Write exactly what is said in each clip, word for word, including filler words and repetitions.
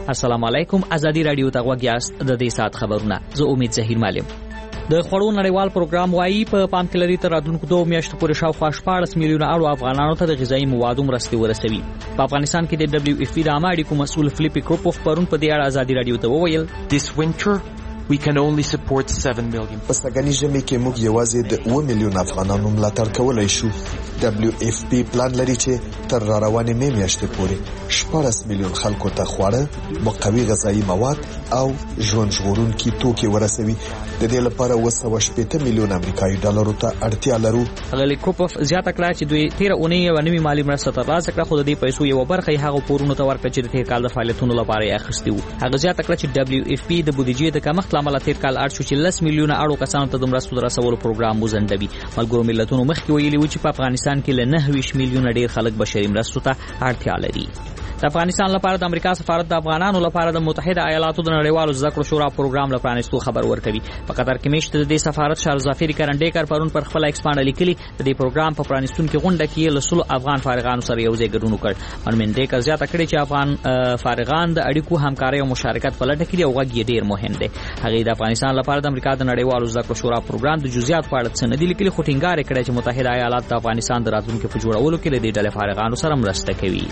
السلام علیکم. ازادي رادیو ته غوږ یاست. د دې سات خبرونه زه امید زهیر مالم. د خړو نړیوال پروګرام وايي په پام کې لري تر راتلونکو دوه میاشتو پورې شاوخوا شپاړس میلیونه اړو افغانانو ته د غذایي موادو مرستې ورسوي. په افغانستان کې د دبليو اف پی د عامه اړیکو مسؤل فلیپي کروپوف پرون په دې اړه ازادي رادیو ته وویل This winter we can only support seven million. په سږني ژمي کې موږ یوازې د اوه میلیونه افغانانو ملاتړ کولای شو. دبليو اف پی پلان لري چې تر را روانې مې میاشتې پورې شپږ میلیون خلکو ته خواړه، مقوي غذایي مواد او ژوند ژغورونکي توکي ورسوي. د دې لپاره اوه سوه شپږ میلیون امریکایي ډالرو ته اړتیا لرو. غلی کوپوف زیاته کړه چې دوی تیر اونۍ یو نوي مالی مرسته ترلاسه کړه، خو د دې پیسو یو برخه یې هغه پورونو ته ورکړه چې د تیر کال د فعالیتونو لپاره یې اخیستي وو. هغه زیاته کړه چې دبليو اف پی د بودیجې د کمښت لامل تیر کال اړ شو چې لس میلیونه اړو کسانو ته د مرستو د رسولو پروګرام وزندوي. ملګرو ملتونو مخکې ویلي و چې په افغانستان کې له نهه ویشت میلیونه ډیر خلک بشري مرستو ته اړتیا لري. د افغانستان لپاره د امریکا سفارت د افغانانو لپاره د متحده ایالاتو د نړیوالو زده کړو شورا پروګرام لپاره پرانیستو خبر ورکوي. په قطر کې میشت د دې سفارت شارل ظفیر کرنډیکر پرون پر خپل ایکس باندې لیکلي د دې پروګرام په پرانیستونکو غونډه کې له سلو افغان فارغانو سره یو ځای ګډون وکړ. منډیکر زیاته کړې چې افغان فارغان د اړیکو همکاري او مشارکت په لټه کې دي او غږ یې ډیر مهم دی. هغه د افغانستان لپاره د امریکا د نړیوالو زده کړو شورا پروګرام د جزئیات په اړه څه نه دي لیکلي، خو ټینګار کړی چې متحده ایالات د افغانستان د راتلونکو په جوړولو کې له دې ډلې فارغانو سره مرسته کوي.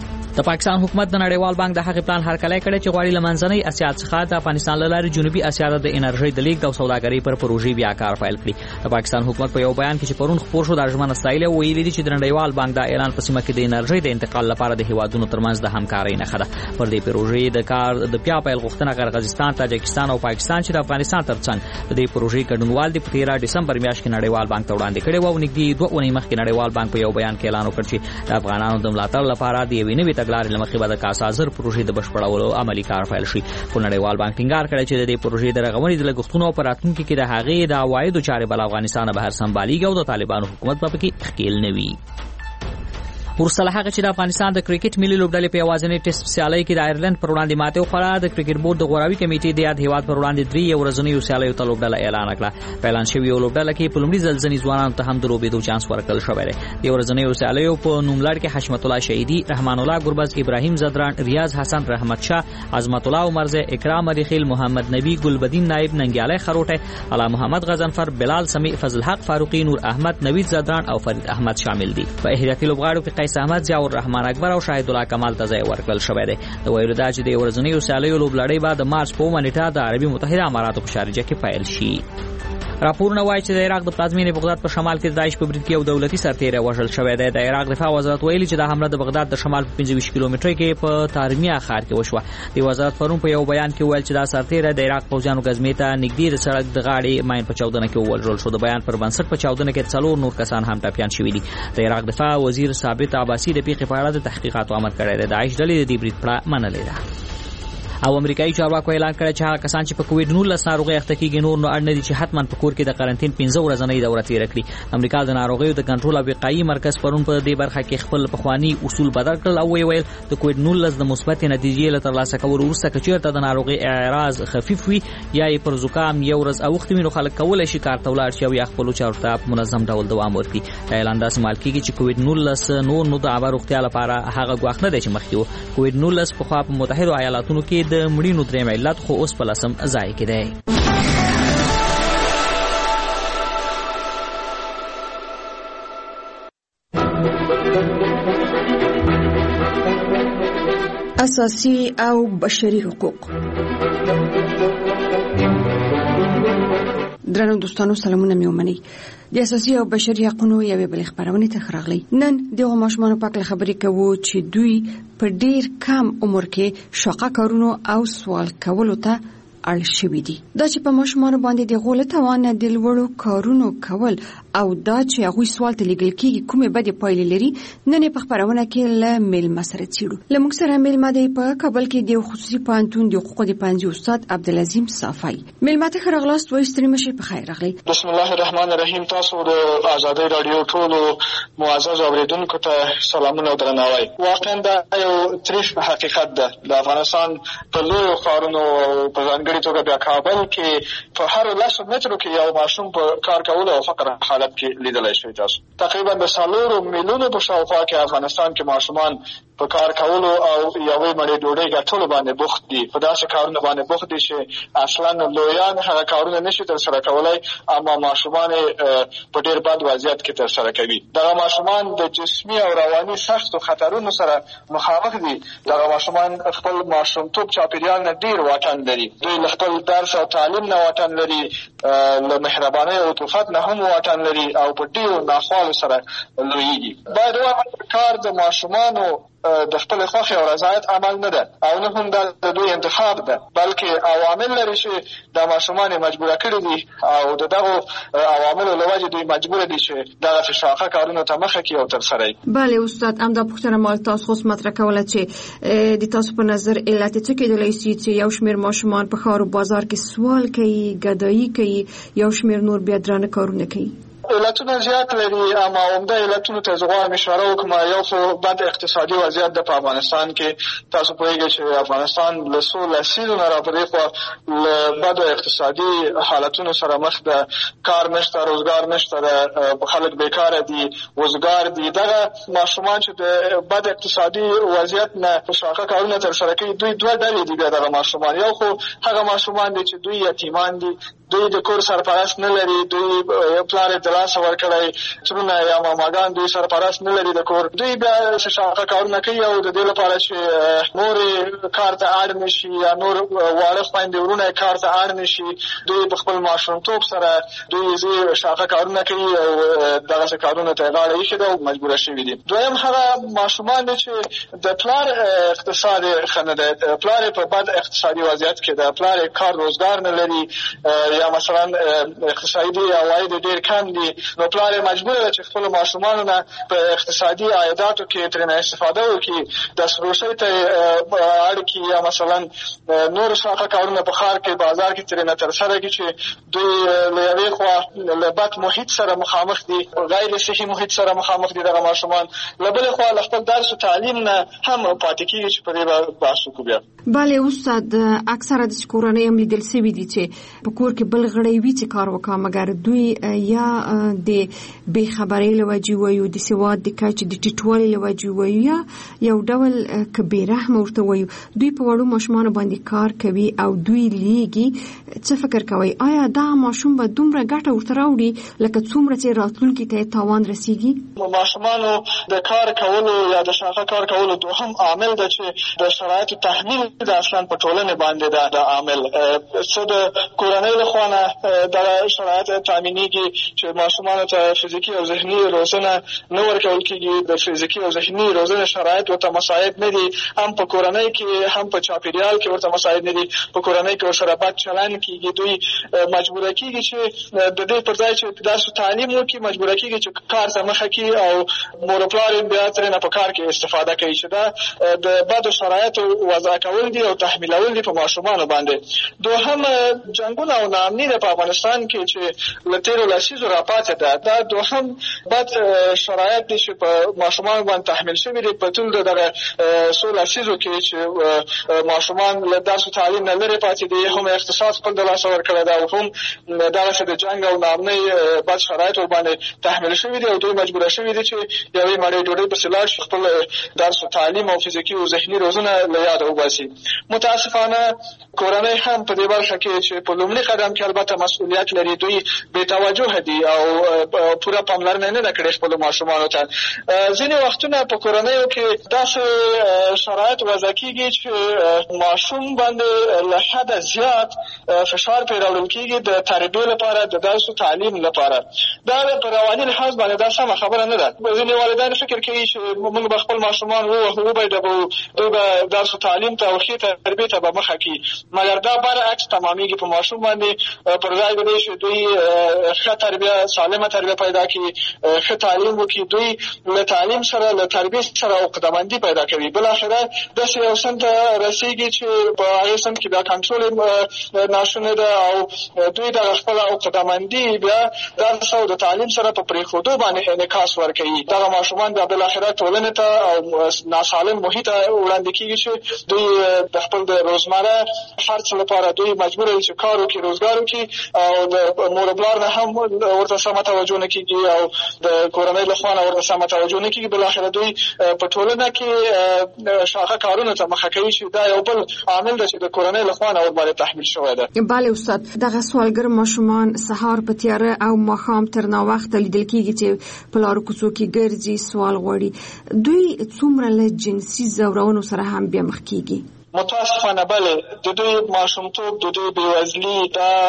د پاکستان حکومت د نړیوال بانک د هغې پلان هرکلی کړی چې غواړي له منځنۍ اسیا څخه د افغانستان له لارې جنوبي اسیا ته د انرژۍ د لیږد او سوداګرۍ پر پروژې بیا کار پیل کړي. د پاکستان حکومت په یو بیان کې چې پرون خپور شو د ژمنه ستایلې ویلي دي چې د نړیوال بانک د اعلان په سیمه کې د انرژۍ د انتقال لپاره د هیوادونو ترمنځ د همکارۍ نښه ده. پر دې پروژې د کار د بیا پیل غوښتنه قرغیزستان، تاجکستان او پاکستان چې د افغانستان ترڅنګ د دې پروژې ګډونوال دي په تیره ډسمبر میاشت کې نړیوال بانک ته وړاندې کړي وو. نږدې دوه اونۍ مخکې نړیوال بانک په یو بیان کې اعلان وکړ چې د افغانانو د ملاتړ لپاره د یوې نوې تګلارې له مخې به کاسازر پروژې د بشپړولو عملی کار پیل شي. خو نړیوال بانک ټینګار کړی چې د دې پروژې د رغونې د لګښتونو او راتلونکي کې د هغې د عوایدو چارې بل افغانستان بهر سمباليږي او د طالبانو حکومت په کې ښکیل نه وي. ورسره هغه چې د افغانستان د کرکټ ملي لوبډلې په یوازینۍ ټیسټ سیالۍ کې د آیرلند پر وړاندې ماته وخوړه. د کرکټ بورډ د غوراوي کمیټې د یاد هیواد پر وړاندې درې ورځنیو سیالیو ته لوبډله اعلان کړه. په اعلان شوی یو لوبډله کې په لومړي ځل ځنې ځوانانو ته هم د لوبېدو چانس ورکړل شوی دی. د ورځنیو سیالیو په نوملړ کې حشمت الله شهیدي، رحمان الله ګربز، ابراهیم زدران، ریاض حسن، رحمت شاه، عظمت الله عمرزه، اکرام مریخیل، محمد نبی، ګلبدین نائب، ننګیالی خروټه، علا محمد غضنفر، بلال سمیع، فضل حق فاروقی، نور احمد، نوید زدران او فرید احمد شامل دي. په احتیاطي لوبغاړو کې قیس احمد، ضیاء الرحمن اکبر او شاهد الله کمال ته ځای ورکړل شوی دی. د ویلو دا چې د ورځنیو سیالیو لوبلړۍ به د مارچ په اوومه نیټه د عربي متحده اماراتو په شارجه کې پیل شي. راپورونه وایي چې د عراق د پلازمینې بغداد په شمال کې د داعش په برید کې یو دولتي سرتیری وژل شوی دی. د عراق دفاع وزارت ویلي چې دا حمله د بغداد د شمال په پنځه ویشت کیلومتره کې په تارمیه ښار کې وشوه. د وزارت پرون په یو بیان کې ویل چې دا سرتیری د عراق پوځیانو غزمې ته نږدې د سړک د غاړې ماین په چاودنه کې ووژل شو. د بیان پر بنسټ په چاودنه کې څلور نور کسان هم ټپیان شوي دي. د عراق دفاع وزیر ثابت عباسی د پیښې په اړه د تحقیقاتو امر کړی دی. د داعش ډلې د دې برید پړه منلې ده. او امریکایي چارواکو اعلان کړی چې هغه کسان چې په کووډ نولس ناروغي اخته کیږي نور نو اړ نه دي چې حتما په کور کې د قرنټین پنځه ورځې دوره تیر کړي. امریکا د ناروغیو د کنټرول او وقایي مرکز پرون په دې برخه کې خپل پخوانی اصول بدل کړل او ویل د کووډ نولس د مثبت نتیجې له ترلاسه کولو وروسته کچېرته د ناروغي اعراض خفیف وي یا یې پر زکام یو ورځ او وخت وینو خلک کولای شي کار ته ولاړ شي او یا خپل چارو ته په منظم ډول دوام ورکړي. اعلان داسې مال کېږي چې کووډ نولس نور نو د عامه روغتیا لپاره هغه ګواښ نه دی چې مخکې و. کووډ نولس په خوا په متحده ایالاتونو کې د مړینو درېیم علت خو اوس په لسم ځای کې دی. اساسي او بشري حقوق. درنو دوستانو سلامونه مې ومنئ. د اساسي او بشري حقوقو یوې بلې خبرونه ته خراغلی. نن دغه ماشومان په اړه خبرې کوو چې دوی په ډیر کم عمر کې شاقه کارونو او سوال کولو ته اړ شوي دي. دا چې په ماشومان باندې د غول توان د لوړو کارونو کول او دا چې هغه سوال ته لګل کېږي کومه بده پایلې لري نن په خبرونه کې له میلمه سره چیرو. لمونږ سره میلمه دی په کابل کې د خصوصي پانتون د حقوقو د پنځه استاد عبدالعظیم صافی. میلمه ته خراغلاست و استری مشه په خیر راغلی. بسم الله الرحمن الرحیم. تاسو د آزادۍ رادیو ټولو معزز اوریدونکو ته سلامونه او درناوی. واقعا دا یو تریخ حقیقت ده. د افغانستان په لویو ښارونو په ځانګړي توګه د کابل کې په هر لسو مترو کې یو ماشوم په کار کولو او فقر حالت کې لیدلای شئ. تاسو تقریبا د څلورو میلیونو په شاوخوا کې افغانستان کې ماشومان په کار کولو او یوې مړۍ ډوډۍ ګټلو باندې بوخت دي، په داسې کارونو باندې بوخت دي چې اصلا لویان هغه کارونه نشي ترسره کولی، اما ماشومان په ډېر بد وضعیت کې ترسره کوي. دغه ماشومان د جسمي او رواني سختو خطرونو سره مخامخ دي. دغه ماشومان خپل ماشومتوب چاپېریال نه ډېر واټن لري. دوی له خپل درس او تعلیم نه واټن لري، له مهربانۍ او عطوفت نه هم واټن لري او په ډېرو ناخوالو سره لویېږي. باید ووایو کار د ماشومانو د خپل خوښې او رضایت عمل نه ده او نه هم دا د دوی انتخاب ده، بلکې عوامل لري چې دا ماشومان مجبوره کړي دي او د دغو عواملو له وجې دوی مجبوره دي چې دغسې شاقه کارونو ته مخه کړي او ترسره یې. بله استاد، همدا پوښتنه ما تاسو خو مطرح کوله چې د تاسو په نظر علت څه کېدلی شي چې یو شمېر ماشومان په ښار او بازار کې سوال کوي، ګدایي کوي، یو شمېر نور بیا درانه کارونه کوي؟ علتونه زیات لري، اما عمده علتونو ته زه غواړم اشاره وکړم. یو خو بد اقتصادي وضعیت ده په افغانستان کې. تاسو پوهېږئ چې افغانستان له څو لسیزو نه را په دې خوا له بدو اقتصادي حالتونو سره مخ ده. کار نشته، روزګار نشته ده، خلک بیکاره دي، وزګار دي. دغه ماشومان چې د بد اقتصادي وضعیت نه شاقه کارونه ترسره کوي، دوی دوه ډلې دي. بیا دغه ماشومان یو خو هغه ماشومان دي چې دوی یتیمان دي، دوی د کور سرپرست نه لري، دوی پلار د لاسه ورکړی، ترونه یا ماماګان دوی سرپرست نه لري د کور. دوی بیا شاقه کارونه کوي او د دې لپاره چې نور کار ته اړ نه شي یا نور واړه خویندې ورونه کار ته اړ نه شي، دوی په خپل ماشومتوب سره دوی زی شاقه کارونه کوي او دغسې کارونه ته یې غاړه ایښې ده او مجبوره شوي دي. دویم هغه ماشومان دي چې د پلار اقتصاد یې ښه نه دی، پلار یې په بد اقتصادي وضعیت کې ده، پلار یې کار روزګار نه لري یا مثلا اقتصادي عواید ډېر کم دي، نو پلار یې مجبور ده چې خپلو ماشومانو نه په اقتصادي عایداتو کې ترېنه استفاده وکړي، دستفروشۍ ته یې اړ کړي یا مثلا نور شاقه کارونه په ښار کې بازار کې ترېنه ترسره کړي چې دوی له یوې خوا له بد محیط سره مخامخ دي، غیر صحي محیط سره مخامخ دي دغه ماشومان، له بلې خوا له خپل درس و تعلیم نه هم پاتې کېږي چې په دې به بحث وکړو بیا. بله استاد، اکثره داسې کورنۍ هم لیدل سوي دي چې په کور کې بل غړی وي چې کار وکړه، مګر دوی یا د بې خبرۍ له وجې وایو، د سواد د کچې د ټیټوالي له وجې وایو، یا یو ډول که بې رحمه ورته وایو، دوی په وړو ماشومانو باندې کار کوي او دوی لیږي. څه فکر کوئ، آیا دا ماشوم به دومره ګټه ورته راوړي لکه څومره چې راتلونکي ته تاوان رسیږي؟ ماشومانو د کار کولو یا د شاقه کار کولو دوهم عامل ده چې د شرایطو تحمیل د اصلا په ټولنې باندې ده د عامل. څه د کورنۍ له خوا نه دغه شرایط تامینېږي چې ماشومانو ته فزیکي او ذهني روزنه نه ورکول کېږي، د فزیکي او ذهني روزنې شرایط ورته مساعد نه دي، هم په کورنۍ کې هم په چاپېریال کې ورته مساعد نه دي. په کورنۍ کې ورسره بد چلند کېږي، دوی مجبوره کېږي چې د دې پر ځای چې درس و تعلیم وکړي، مجبوره کېږي چې کار ته مخه کړي او مور او پلار یې بیا ترېنه په کار کې استفاده کوي، چې دا د بدو شرایطو وضع کول دي او تحمیلول دي په ماشومانو باندې. دوهم جنګونه او ناامني ده په افغانستان کې چې له تېرو لسیزو راپاتې ده. دا دوهم بد شرایط دي چې په ماشومانو باندې تحمیل شوي دي په ټول دغه څو لسیزو کې چې ماشومان له درس و تعلیم نه لرې پاتې دي، هم اقتصاد خپل د لاسه ورکړی ده او هم دغسې د جنګ او ناامنۍ بد شرایط ورباندې تحمیل شوي دي او دوی مجبوره شوي دي چې یوې مړۍ ډوډۍ پسې لاړ شي، خپل درس و تعلیم او فزیکي او ذهني روزنه له یاده وباسي. متاسفانه کورنۍ هم په دې برخه کې چې په لومړي قدم کې البته مسؤلیت لري، دوی بې توجه دي او پوره پاملرنه نه ده کړې خپلو ماشومانو ته. ځینې وختونه په کورنیو کې داسې شرایط وضع کېږي چې ماشوم باندې له حده زیات فشار پرې راوړل کېږي د تربیې لپاره، د درس و تعلیم لپاره. دا په رواني لحاظ باندې دا سمه خبره نه ده. ځینې والدین فکر کوي چې موږ به خپل ماشومان ووهو، وبایډوو، دوی به درس و تعلیم ته او ښې تربیې ته به مخه کړي، مګر دا برعکس تمامېږي. په ماشوم باندې پر ځای د دې چې دوی ښه تربیه، سالمه تربیه پیدا کړي، ښه تعلیم وکړي، دوی له تعلیم سره له تربیې سره عقدهمندي پیدا کوي. بالاخره داسې یو سند ته رسېږي چې په هغې سند کې بیا کنټرول ناشونې ده او دوی دغه خپله عقدهمندي بیا درس او د تعلیم سره په پرېښودو باندې انعکاس ورکوي. دغه ماشومان بیا بالاخره ټولنې ته او ناسالم محیط ته وړاندې کېږي چې دوی د خپل د روزمره خرڅ لپاره دوی مجبور دي چې کار وکړي، روزګار روزګار وکړي او د مور پلار نه هم ورته سمه توجه نه کېږي او د کورنۍ له خوا نه ورته سمه توجه نه کېږي. بالاخره دوی په ټولنه کې شاخه کارونو ته مخه کوي چې دا یو بل عامل دی چې د کورنۍ له خوا نه ورباندې تحمیل شوی دی. بله استاد، دغه سوالګر ماشومان سهار په تیاره او ماښام تر ناوخته لیدل کېږي چې په لارو کوڅو کې ګرځي، سوال غواړي. دوی څومره له جنسي ځورونو سره هم بیا مخ کېږي؟ متاسفانه بله، د دوی ماشومتوب، د دوی بېوزلي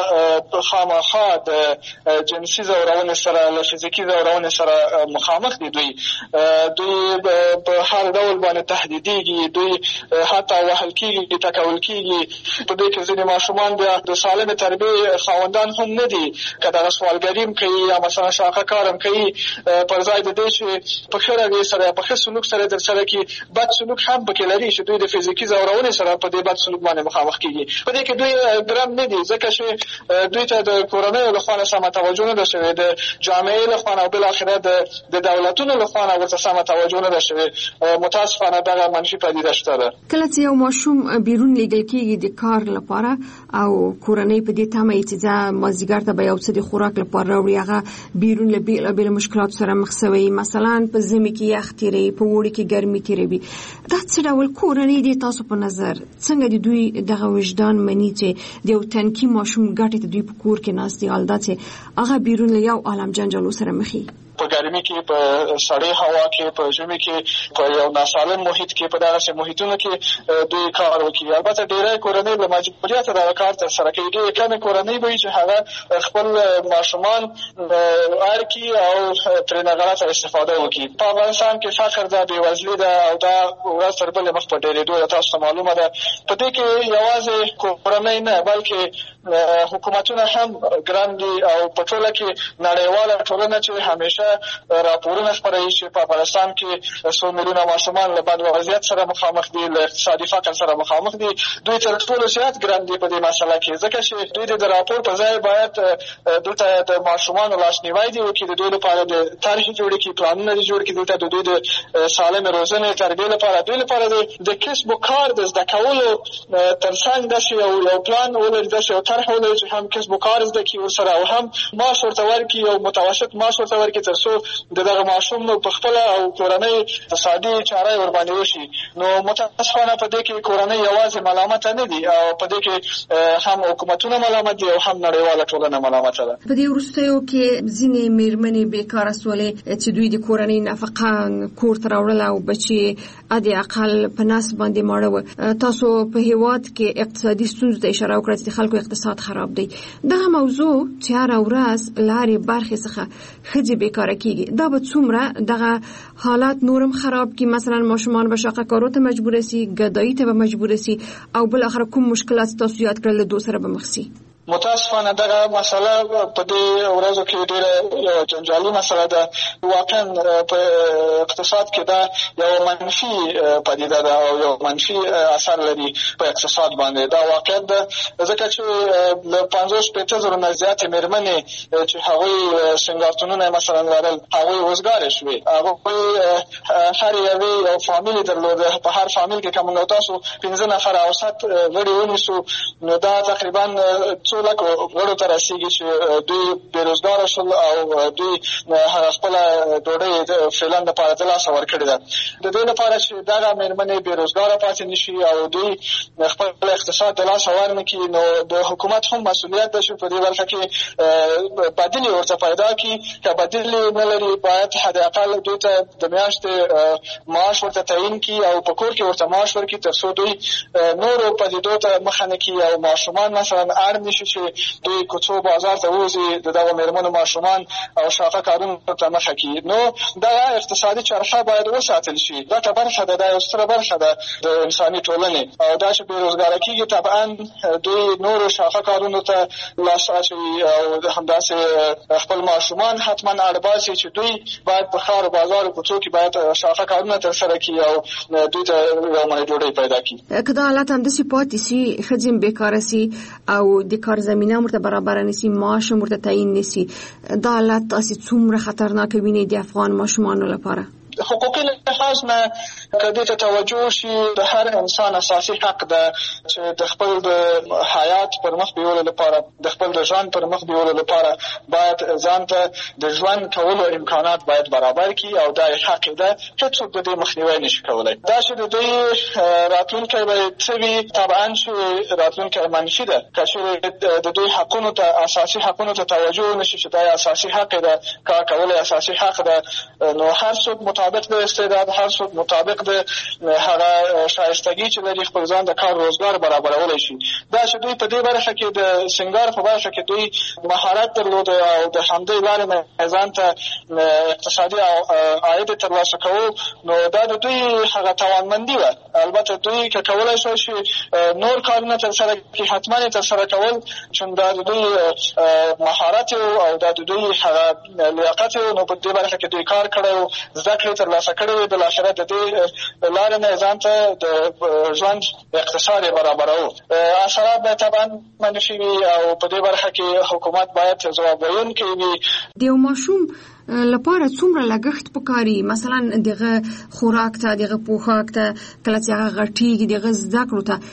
دا خامخا د جنسي ځورونې سره له فزیکي ځورونې سره مخامخ دي. دوی دوی په هر ډول باندې تهدیدېږي، دوی حتی وهل کېږي، ټکول کېږي. په دې کې ځینې ماشومان بیا د سالمې تربیې خاوندان هم نه دي، که دغه سوالګري هم کوي یا مثلا شاخه کار هم کوي، پر ځای د دې چې په ښه رویې سره په ښه سلوک سره درسره کړي، بد سلوک هم پکې لري چې دوی د فزیکي ځورونې سره په دې بد سلوک باندې مخامخ کېږي. په دې کې دوی ګرم نه دي، ځکه چې دوی ته د کورنیو له خوا نه سمه توجه نه ده شوې، د جامعې له خوا نه او بالاخره د دولتونو له خوا نه ورته سمه توجه نه ده شوې. متاسفانه دغه منفي پدیده شته ده. کله چې یو ماشوم بیرون لیږل کېږي د کار لپاره او کورنۍ په دې تمه وي چې ځه مازدیګر ته به یو څه د خوراک لپاره راوړي، هغه بیرون له بېلابېلو مشکلاتو سره مخ شوی، مثلا په ژمي کې یخ تېروي، په اوړي کې ګرمي تېروي. دا څه ډول کورنۍ دي تاسو په نظر څنګه د دوی دغه وجدان مني چې د یو تنکي ماشوم ګټې ته دوی په کور کې ناست دي، حال دا چې هغه بیرون له یو عالم جنجالو سره مخ په ګرمي کې، په سړې هوا کې، په ژمي کې، په یو ناسالم محیط کې، په دغسې محیطونو کې دوی کار وکړي. البته ډېری کورنۍ له مجبوریته دغه کار ترسره کوي. ډېرې کمې کورنۍ به وي چې هغه خپل ماشومان اړ کړي او ترېنه غلطه استفاده وکړي. په افغانستان کې فقر ده، بېوزلي ده او دا ورځ تر بلې مخ په ډېرېدو ده. تاسو ته معلومه ده په دې کې یوازې کورنۍ نه بلکې حکومتونه هم ګران دي او په ټوله کې نړیواله ټولنه چې همیشه راپورونه خپروي چې په افغانستان کې څو میلیونه ماشومان له بد وضعیت سره مخامخ دي، له اقتصادي فقر سره مخامخ دي. دوی تر ټولو زیات ګران دي په دې مسله کې، ځکه چې دوی د راپور په ځای باید دلته د ماشومانو لاسنیوی دي وکړي، د دوی لپاره د طرحې جوړې کړي، پلانونه دي جوړ کړي، دلته د دوی د سالمې روزنې تربیې لپاره، دوی لپاره د کسب و کار د زده کولو تر څنګ داسې یو پلان ولري، داسې یو طرح ولري چې هم کسب و کار زده کړي ورسره او هم معاش ورته ورکړي، یو متوسط معاش ورته ورکړي تر څو د دغه ماشوم نو په خپله او کورنۍ اقتصادي چاره ورباندې وشي. نو متاسفانه په دې کې کورنۍ یوازې ملامته نه دي او په دې کې هم حکومتونه ملامت دي او هم نړیواله ټولنه ملامته ده. په دې وروستیو کې ځینې مېرمنې بیکاره سولې چې دوی د کورنۍ نفقه کور ته راوړله او بچي ادې اقل په نس باندې ماړه وه. تاسو په هېواد کې اقتصادي ستونزو ته اشاره وکړه چې د خلکو اقتصاد خراب دی. دغه موضوع چې هره ورځ لارې برخې څخه ښځې بیکاره کېږي، دا به څومره دغه حالات نورم خراب کی؟ مثلا ماشومان به شاقه کارو ته مجبور سي، ګدایي ته به مجبور سي او بل اخر کوم مشکلات تاسو یاد کړل دو سره به مخ سي. متاسفانه دغه مسله په دې ورځو کې ډېره جنجالي مسله ده. واقعا په اقتصاد کې دا یو منفي پدیده ده او یو منفي اثر لري په اقتصاد باندې. دا واقعیت ده ځکه چې له پنځوس شپېته زرو نه زیاتې مېرمنې چې هغوی سینګارتونونه مثلا لرل، هغوی وزګارې شوې. هغوی هر یوې یو فامیل یې درلوده. په هر فامیل کې که موږ تاسو پنځه نفره اوسط غړي ونیسو، نو دا تقریبا څو لکو غړو ته رسېږي چې دوی بېروزګاره شول او دوی خپله ډوډۍ فعلا دپاره د لاسه ورکړې ده. د دې لپاره چې دغه مېرمنې بېروزګاره پاتې نه شي او دوی خپل اقتصاد د لاسه ورنه کړي، نو د حکومت هم مسؤلیت ده چې په دې برخه کې بدیل یې ورته پیدا کړي. که بدیل یې نه لري، باید حداقل دوی ته د میاشتې معاش ورته تعیین کړي او په کور کې ورته معاش ورکړي تر څو دوی نورو پدیدو ته مخه نه کړي او ماشومان مثلا اړ نه شي چې دوی کوڅو بازار ته ووځي، د دغه مېرمنو ماشومان او شاقه کارونو ته مخه کړي. نو دغه اقتصادي چرخه باید وساتل شي. دا ته برخه ده، دا یو ستره برخه ده د انساني ټولنې. او دا چې بېروزګاره کېږي، طبعا دوی نورو شاقه کارونو ته لاس اچوي او همداسې خپل ماشومان حتما اړ باسي چې دوی باید په ښار او بازار او کوڅو کې باید شاقه کارونه ترسره کړي او دوی ته یو مړۍ ډوډۍ پیدا کړي. که دا حالت همداسې پاتې سي، ښځې هم بیکاره سي او د کار زمینه مرته برابر نسی، معاش مرته تعیین نسی، دا حالت تاسې څومره خطرناک وینئ د افغان ماشومانو لپاره؟ حقوقي لحاظ نه کدی ته توجه شي د هر انسان اساسي حق ده چې د خپل د حیات پر مخ بیولو لپاره د خپل د ژوند پر مخ بیولو لپاره باید ځان ته د ژوند کولو امکانات باید برابر کړي او دا حق ده هیڅوک د دې مخنیوی نشي کولی. دا چې د دوی راتلونکی به څه وي طبعا چې راتلونکی منفي ده که چېرې د دوی حقونو ته اساسي حقونو ته توجه ونشي چې دا اساسي حق ده کار کول اساسي حق ده نو هر څوک مطابق د استعداد هر څوک مطابق د هغه شایستګي چې لري خپل ځان د کار روزګار برابرولی شي. دا چې دوی په دې برخه کې د سنګار په برخه کې دوی مهارت درلود او د همدې لارې نه ځان ته اقتصادي عاید ترلاسه کوو نو دا د دوی هغه توانمندي وه. البته دوی که کولی شوی شي نور کارونه ترسره کړي حتما یې ترسره کول چون دا د دوی مهارت او دا د دوی هغه لیاقت نو په دې برخه کې دوی کار کړی و زده کړې ترلاسه کړې وې بالاخره د دې لارې نه ځان ته د ژوند اقتصاد یې برابروو. اثرات به طبعا منفي وي او په دې برخه کې حکومت باید ځواب ویونکی وي. د یو ماشوم لپاره څومره لګښت پکاري مثلا دغه خوراک ته دغه پوښاک ته کله چې هغه غټیږي دغه زده کړو ته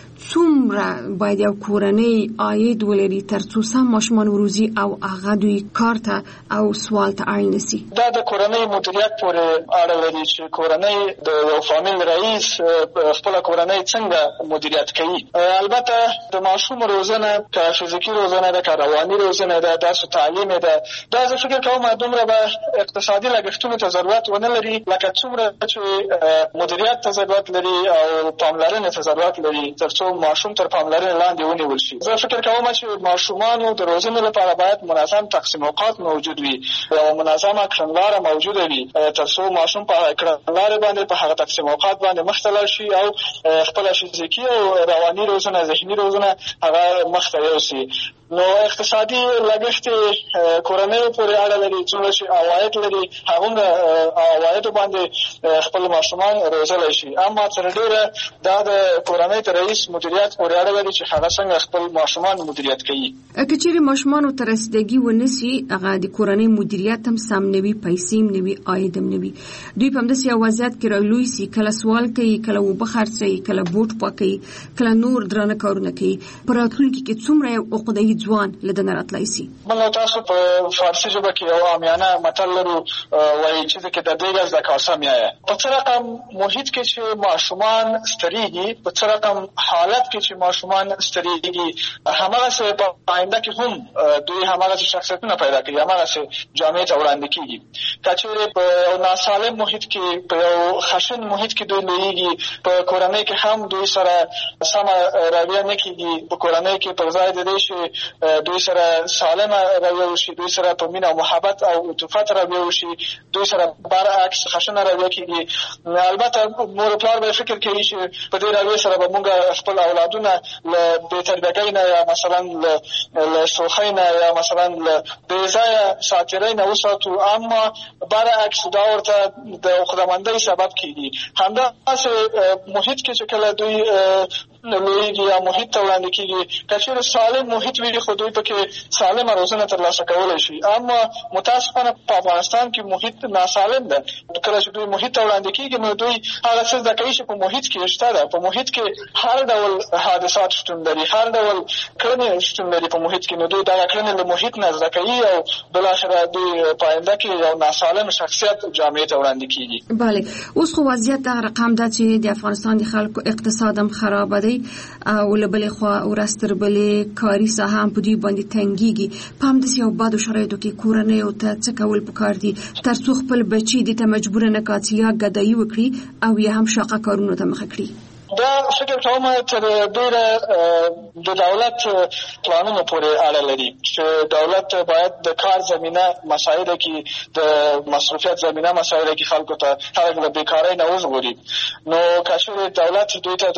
څومره باید یو کورنۍ عاید ولري تر څو سم ماشومان وروزي او هغه دوی کار ته او سوال ته اړ نشي. دا د کورنۍ مدیریت پورې اړه لري چې کورنۍ د یو فامیل رئیس خپله کورنۍ څنګه مدیریت کوي. البته د ماشوم روزنه که فزیکي روزنه ده که رواني روزنه ده درس و تعلیم ده دا زه فکر کوم دومره به اقتصادي لګښتونو ته ضرورت ونه لري لکه څومره چې مدیریت ته ضرورت لري او پاملرنې ته ضرورت لري تر څو ماشوم تر پاملرنې لاندې ونیول شي. زه فکر کوم چې ماشومانو د روزنې لپاره باید منظم تقسیم اوقات موجود وي او منظمه کړنلاره موجوده وي تر څو ماشوم په کړنلارې باندې په هغه تقسیم اوقات باندې مخ ته لاړ شي او خپله فزیکي او رواني روزنه ذهني روزنه هغه مخ ته یوسي. نو اقتصادي لګښت کورنیو پورې اړه لري څومره چې عواید لري هغومره عوایدو باندې خپل ماشومان روزلی شي. اما تر ډېره دا د کورنۍ د رئیس مدیریت پورې اړه لري چې هغه څنګه خپل ماشومان مدیریت کوي. که چېرې ماشومانو ته رسیدګي ونسي هغه د کورنۍ مدیریت هم سم نه وي پیسې هم نه وي عاید هم نه وي دوی په همداسې یو وضعیت کې رالوی سي کله سوال کوي کله اوبه خرڅوي کله بوټ پاکوي کله نور درانه کارونه کوي په راتلونکي کې څومره یو عقده‌ای ځوان له دنه راتلی سي. موږ تاسو په فارسي ژبه کې یو عامیانه متل لرو وایي چې د دې ګز د کاسه میایه په څه رقم محیط کې چې ماشومان ستړيږي په څه رقم حالت کې چې ماشومان ستړيږي هماغسې په آینده کې هم دوی هماغسې شخصیتونه پیدا کوي هماغسې جامعې ته وړاندې کېږي. که چېرې په یو ناسالم محیط کې په یو خشن محیط کې دوی لویېږي په کورنۍ کې هم دوی سره سمه رویه نه کېږي په کورنۍ کې پر ځای د دې چې دوی سره سالمه رویه وشي دوی سره په مینه او محبت او عطوفت رویه وشي دوی سره برعکس خشنه رویه کېږي. البته مور پلار به فکر کوي چې په دې رویې سره به موږ خپل اولادونه له بېتربیګۍ نه یا مثلا له شوخۍ نه یا مثلا له بېځایه ساتیرۍ نه وساتو اما برعکس دا ورته د عقدهمندۍ سبب کېږي. همداسې محیط کې چې کله دوی لویږي یا محیط ته وړاندې کېږي که چېرې سالم محیط وي خو دوی پکې سالمه روزنه ترلاسه کولی شي. اما متاسفانه په افغانستان کې محیط ناسالم ده. کله چې دوی محیط ته وړاندې کېږي نو دوی هغه څه زده کوي چې په محیط کې شته ده. په محیط کې هر ډول حادثات شتون لري هر ډول کړنې شتون لري په محیط کې نو دوی دغه کړنې له محیط نه زده کوي او بالاخره دوی په آینده کې یو ناسالم شخصیت جامعې ته وړاندې کېږي. بله اوس خو وضعیت دغه رقم ده چې د افغانستان د خلکو اقتصاد هم خرابه دی او له بلې خوا ورځ تر بلې کاري ساحه هم په دوی باندې تنګېږي. په همداسې یو بدو شرایطو کې کورنیو ته څه کول پکار دي تر څو خپل بچي دې ته مجبوره نه کړي چې یا ګدایي وکړي او یا هم شاقه کارونو ته مخه کړي. دا فکر کوم تر ډېره د دولت پلانونو پورې اړه لري چې دولت باید د کار زمینه مسایلو کې د مصروفیت زمینه مسایلو کې خلکو ته خلک له بیکارۍ نه وژغوري. نو که چېرې دولت دوی ته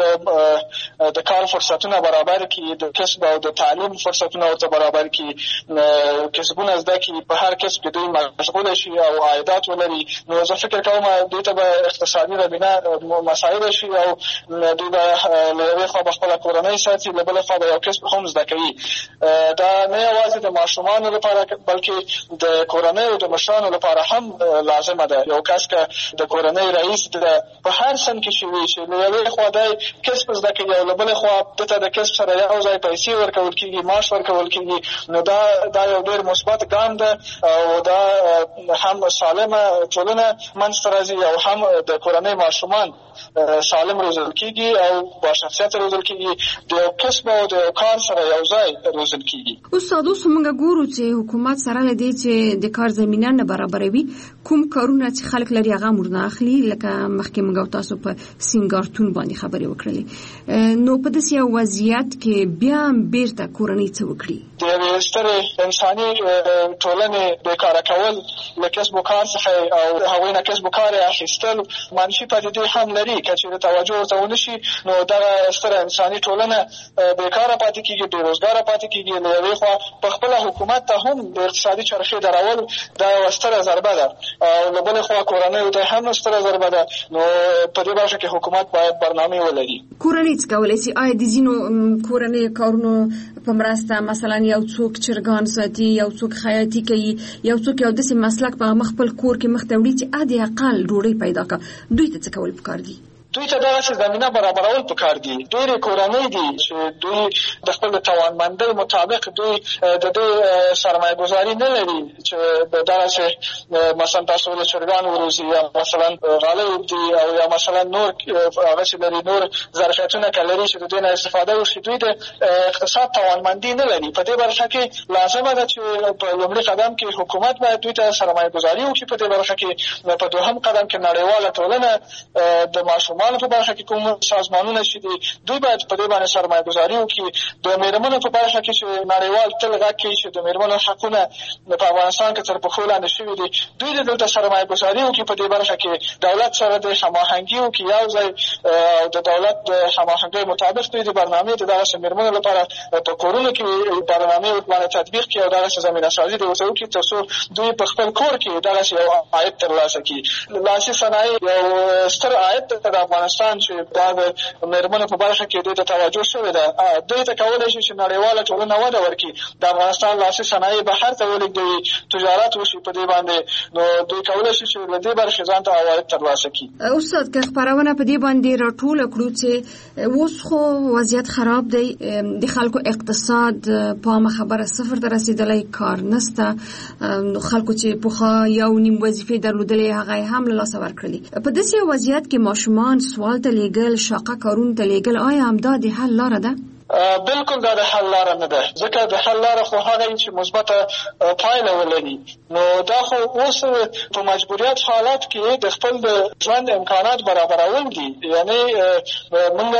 د کار فرصتونه برابر کړي د کسب او د تعلیم فرصتونه ورته برابر کړي کسبونه زده کړي په هر کسب کې دوی مشغوله شي او عایدات ولري نو زه فکر کوم دوی ته به اقتصادي زمینه مساعده شي او دوی به له یوې خوا به خپله کورنۍ ساتي، له بلې خوا به یو کسب هم زده کوي. دا نه یوازې د ماشومانو لپاره بلکې د کورنیو د مشرانو لپاره هم لازمه ده. یو کس که د کورنۍ رئیس ده په هر سن کې چې وي چې له یوې خوا دی کسب زده کوي او له بلې خوا دته د کسب سره یو ځای پیسې ورکول کېږي، معاش ورکول کېږي، نو دا دا یو ډېر مثبت ګام ده او دا هم سالمه ټولنه منځته راځي او هم د کورنۍ ماشومان سالم روزل کېږي او با شخصیت روزل کېږي، د یو کسب او د یو کار سره یو ځای روزل کېږي. استاد، اوس موږ ګورو چې حکومت سره له دې چې د کار زمینه نه برابروي، کوم کارونه چې خلک لري هغه امر نه اخلي، لکه مخکې موږ تاسو په سینګارتون باندې خبرې وکړلې. نو په داسې یو وضعیت کې بیا بیرته کورنۍ څه وکړي؟ د یوې سترې انساني ټولنې بیکاره کول له کسب و کار څخه او هغوی نه کسب و کار اخیستل منفي پدیدې هم لري. که چېرې توجه ورته ونه شي نو دغه ستره انساني ټولنه بیکاره پاتې کېږي، بېروزګاره پاتې کېږي. له یوې خوا په خپله حکومت ته هم د اقتصادي چرخې درول دا یوه ستره ضربه ده او له بلې خوا کورنیو ته هم ستره ضربه ده. نو په دې برخه کې حکومت باید برنامې ولري. کورنۍ څه کولی شي؟ آیا د ځینو کورنۍ کارونو په مرسته مثلا یو څوک چرګان ساتي، یو څوک خیاطي کوي، یو څوک یو داسې مسلک په مخ خپل کور کې مخ ته وړي چې حد اقل ډوډۍ پیدا کړه، دوی ته څه کول پکار دي؟ دوی ته دغسې زمینه برابرول پکار دي. ډېرې کورنۍ دي چې دوی د خپل توانمندۍ مطابق دوی د دې سرمایه ګذاري نه لري چې دغسې مثلا تاسو د چرګان وروزي یا مثلا غالۍ وږدي او یا مثلا نور هغه چې لري نور ظرفیتونه که لري چې د دې نه استفاده وشي. دوی د اقتصاد توانمندي نه لري. په دې برخه کې لازمه ده چې په لومړي قدم کې حکومت باید دوی ته سرمایه ګذاري وکړي. په دې برخه کې په دوهم قدم کې نړیواله ټولنه د ماشوم په برخه کې کوم سازمانونه چې دي دوی باید په دې باندې سرمایه ګذاري وکړي. د میرمنو په برخه کې چې نړیوال تل غږ کوي چې د میرمنو حقونه په افغانستان کې تر پښو لاندې شوي دي، دوی دلته سرمایه ګذاري وکړي. په دې برخه کې دولت سره د هماهنګي وکړي، یو ځای او د دولت د هماهنګۍ مطابق دوی د برنامې د دغسې میرمنو لپاره په کورونو کې برنامې باندې تطبیق کړي او دغسې زمینه سازي د ورته وکړي تر څو دوی په خپل کور کې دغسې یو عاید ترلاسه کړي. لاسي صنایع یو ستر عاید د افغانستان چې دا د میرمنو په برخه کې دوی ته توجه شوې ده. دوی ته کولی شي چې نړیواله ټولنه وده ورکړي، د افغانستان لاسي صنایع بهر ته ولېږدوي، تجارت وشي په دې باندې، نو دوی کولی شي چې له دې برخې ځان ته عواید ترلاسه کړي. استاد، که خپرونه په دې باندې راټوله کړو چې اوس خو وضعیت خراب دی، د خلکو اقتصاد په عامه خبره صفر ته رسېدلی، کار نشته، خلکو چې پخوا یو نیم وظیفې درلودلې هغه یې هم له لاسه ورکړلې. په داسې وضعیت کې ماشومان سوال ته لیږل، شاقه کارونو ته لیږل، آیا همدا د حل لاره ده؟ بالکل دا د حل لاره نه ده، ځکه د حل لاره خو هغه چې مثبته پایله ولري. نو دا خو اوس په مجبوریت حالات کې د خپل د ژوند امکانات برابرول دي. یعنی موږ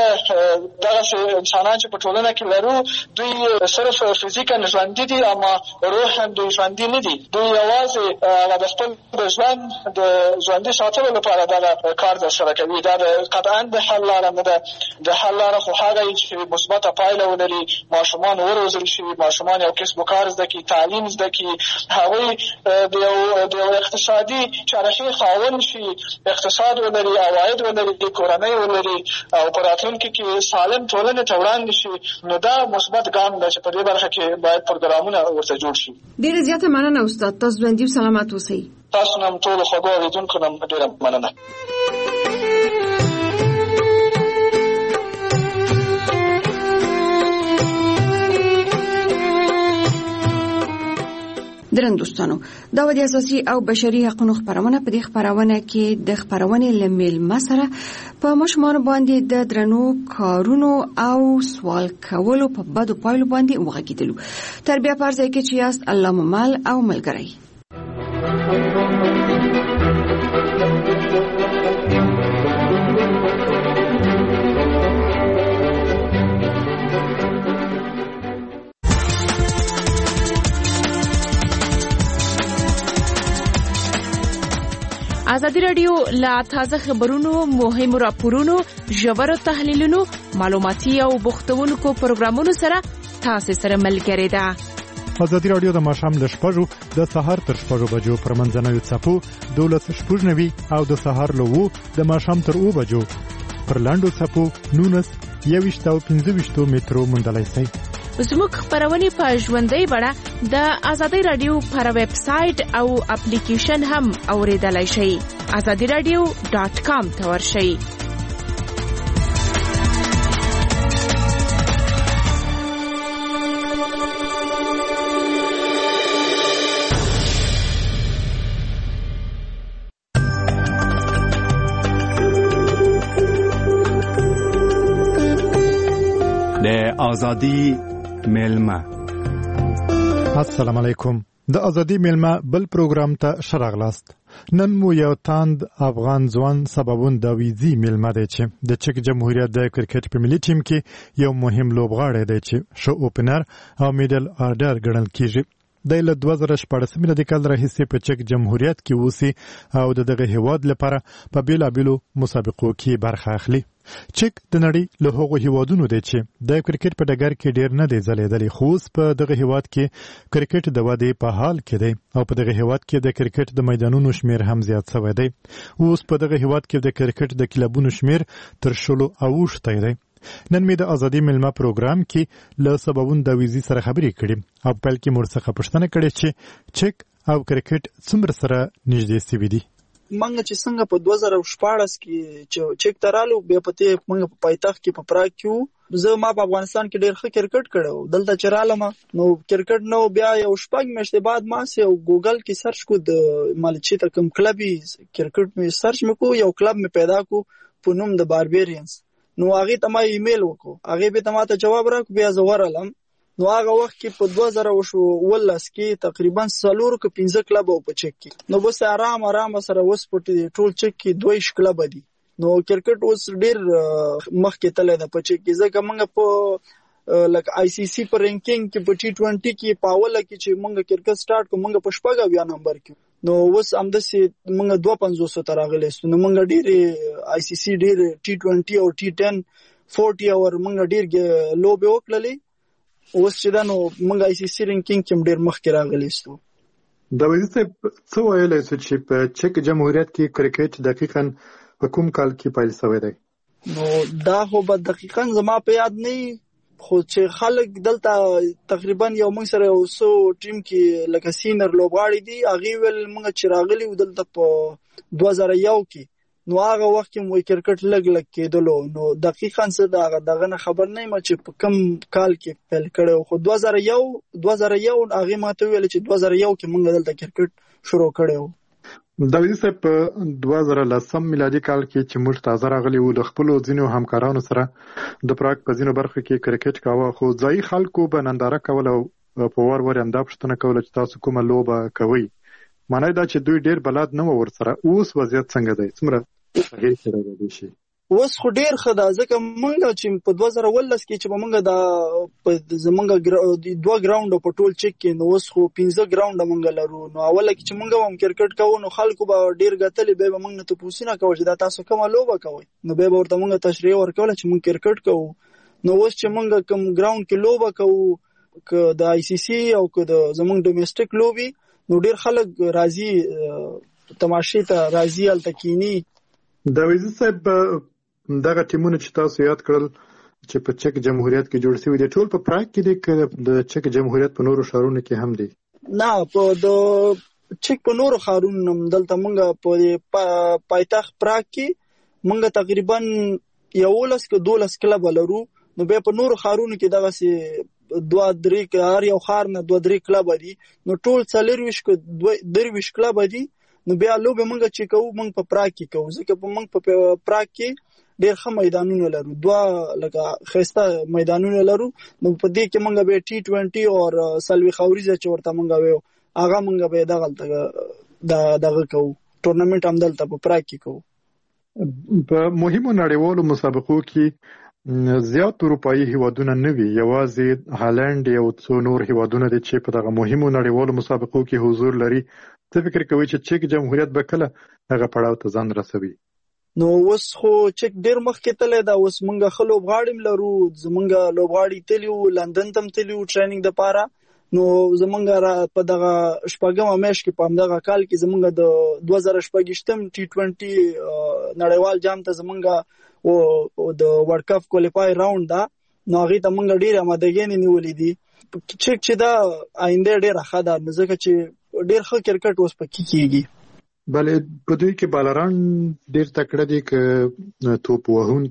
دغسې انسانان چې په ټولنه کې لرو دوی صرف فزیکا ژوندي دي اما روحا دوی ژوندي نه دي. دوی یوازې د خپل د ژوند د ژوندي ساتلو لپاره دغه کار ترسره کوي. دا قطعا د حل لاره نه ده. د حل لاره خو هغه چې مثبته پایله ولري، ماشومان وروزل شي، ماشومان یو کسب و کار زده کړي، تعلیم زده کړي، هغوی د یو د یو اقتصادي چرخې خاوند شي، اقتصاد ولري، عواید ولري، کورنۍ ولري او په راتلونکي کې سالم ټولنې ته وړاندې شي. نو دا مثبت ګام ده چې په دې برخه کې باید پروګرامونه ورته جوړ شي. ډېره زیاته مننه استاد، تاسو ژوندي او سلامت اوسئ. تاسو نه هم ټولو خوږو اورېدونکو نه ډېره مننه. درن دوستانو، دا و د اساسي او بشري حقوقو خبرونه. په دې خبرونه کې د خبرونې لمیل مسره په ماشومان باندې د درنو کارونو او سوال کولو په بدو پایلو باندې وغږیدلو. تربیه پرځای کې چې یاست الله ممل او ملګری. ازادي رادیو لا تازه خبرونو، مهمو راپورونو، ژورو تحلیلونو، معلوماتي او بوختونکو پروګرامونو سره تاسو سره ملګری ده. ازادي رادیو د ماښام له شپږو د سهار تر شپږو بجو پر منځنوي څپو دولس شپږ نوي او د سهار له وو د ماښام تر اوو بجو پر لاندو څپو نونس یویشت او پنځه ویشتو مترو موندلای شئ. زموږ خبرونه په ژوندۍ بڼه د ازادي رادیو پر ویب سټ او اپلیکیشن هم اوریدلای شئ. ازادي رادیو ډاٹ کام ته ورشئ. آزادی میلمه. السلام علیکم. د ازادي میلمه بل پروګرام ته شراغلاست. نن مو یو تاند افغان ځوان سببون د ویزي میلمه دی چې د چک جمهوریت د کرکټ په ملي ټیم کې یو مهم لوبغاړی دی چې شو اوپنر او میډل آرډر ګڼل کیږي. د له دوه زره شپږ میلادي کال راهیسې په چک جمهوریت کې اوسي او دغه هیواد لپاره په بیلابیلو مسابقو کې برخه اخلي. چک د نړۍ له هغو هیوادونو دی چې د کرکټ په ډګر کې ډیر نه دی ځلیدلی، خو اوس په دغه هیواد کې کرکټ د ودې په حال کې دی او په دغه هیواد کې د کرکټ د میدانونو شمیر هم زیات شوی دی. اوس په دغه هیواد کې د کرکټ د کلبونو شمیر تر شلو اوښتی دی. نن مې د ازادي میلمه پروګرام کې له سببون د ویزي سره خبرې کړې او په پیل کې موږ څخه پوښتنه کړې چې چک او کرکټ څومره سره نږدې سوي دي. منګه چې څنګه په دوه زره شپاړس کې چې چک ترالو بیا پته منګه په پایتخت کې په پراګ کې زه ما په افغانستان کې ډېر ښه کرکټ کړو. دلته چې رالم نو کرکټ نو بیا یو شپږ میاشتې بعد ما سه ګوګل کې سرچ کو د مالچی ته کوم کلبي کرکټ مې سرچ مکو یو کلب مې پیدا کو په نوم د باربیرینز. نو هغه ته ما ایمیل وکړو، هغه به ته ما ته جواب راکړ، بیا زه ورالم. نو هغه وخت کې په دوه زره ولس کې تقریبا څلور کې پنځه کلب او په چک کې نو بس آرام آرام سره وس پټي ټول چک کې دوه کلب دي. نو کرکټ اوس ډیر مخکې تللی ده په چک کې، ځکه موږ په لکه آی سی سی په رینکینګ کې په ټي ټوینټي کې په اوله کې چې موږ کرکټ سٹارټ کوم موږ په شپږ اویا نمبر کې نو اوس همداسې موږ دوه پنځوس ته راغلی نو موږ ډیر آی سی سی ډیر ټي ټوینټي او ټي ټن فورټي اور موږ ډیر لوبې وکړلې. اوس چې دا نو موږ آی سی سی رینکینګ کې ډیر مخکې راغلی ستو. د ویزي څه ویلی چې په چک جمهوریت کې کرکټ دقیقاً په کوم کال کې پیل شوی دی؟ نو دا خو به دقیقاً زما په یاد نه خو چې خلک دلته تقریبا یو موږ سره یو څو ټیم کې لکه سینر لوبغاړي دي هغې ویل موږ چې راغلي وو دلته په دوه زره یو کې نو هغه وخت کې مو کرکټ لګ لګ کېدلو. نو دقیقاً څه د دغه نه خبر نه یم چې په کوم کال کې پیل کړی خو دوه زره یو دوه زره یو هغې ما ته ویل چې دوه زره یو کې موږ دلته کرکټ شروع کړی و. د ویزي صاحب په دوه زره لسم میلادي کال کې چې موږ تازه راغلي وو له خپلو ځینو همکارانو سره د پراګ په ځینو برخو کې کرکټ کاوه، خو ځایي خلکو به ننداره کوله او په وار وار همدا پوښتنه کوله چې تاسو کومه لوبه کوئ. معنی دا چې دوی ډیر بلد نه و ورسره. اوس وضعیت څنګه دی؟ څومره هغې سره راغلی شي؟ اوس خو ډیر ښه ده، ځکه موږ چې په دوه زره ولس کې چې موږ د زمونږ دوه ګراونډ په ټول چک کې نو اوس خو پنځه ګراونډ موږ لرو. نو اوله کې چې موږ هم کرکټ کوو نو خلکو به ډیر ګټلې، بیا به موږ نه تپوسونه کوي چې دا تاسو کومه لوبه کوئ، نو بیا به ورته موږ تشریح ورکوله چې موږ کرکټ کوو. نو اوس چې موږ کوم ګراونډ کې لوبه کوو که د آی سی سی او که د زمونږ ډومېسټک لوبي نو ډیر خلک راځي تماشې ته راځي هلته کینی. د ویزي صاحب دغه ټیمونه چې تاسو یاد کړل چې په چک جمهوریت کې جوړ شوي دي ټول په پراګ کې دي که د چک جمهوریت په نورو ښارونو کې هم دي؟ نه، په د چک په نورو ښارونو هم دلته موږ په پایتخت پراګ کې موږ تقریبا یولس که دولس کلبه لرو. نو بیا په نورو ښارونو کې دغسې دوه درې هر یو ښار نه دوه درې کلبه دي نو ټول څلرویشت که درویشت کلبه دي. نو بیا لوبې موږ چې کوو موږ په پراګ کې کوو، ځکه په موږ په پراګ کې ډېر ښه میدانونه لرو، دوه لکه ښایسته میدانونه لرو. نو په دې کې موږ بیا ټي ټوینټي او څلوېښت اوریزه چې ورته موږ وایو هغه موږ بیا دغلته دغه کوو، ټورنمنټ همدلته په پراګ کې کوو. په مهمو نړیوالو مسابقو کې زیات اروپایي هیوادونه نه وي، یوازې هالند یو څو نور هیوادونه دي چې په دغه مهمو نړیوالو مسابقو کې حضور لري. څه فکر کوي چې چک جمهوریت به کله هغه پړاو ته ځان رسوي؟ نو اوس خو چک ډیر مخکې تللی ده، اوس موږ ښه لوبغاړي هم لرو، زموږ لوبغاړي تللي وو لندن ته هم تللي وو ټریننګ دپاره. نو زموږ په دغه شپږمه میاشت کې په همدغه کال کې زموږ د دوه زره شپږ ویشتم ټي ټوینټي نړیوال جام ته زموږ او د ورلد کپ کوالیفای راوند دا نو هغه ته موږ ډیر آمادګي نیولې دي چې چې دا آینده ډیر ښه ده ځکه چې ډیر ښه کرکټ اوس پکې کیږي. بلې په دوی کې بالران ډیر تکړه دي ک توپ وهون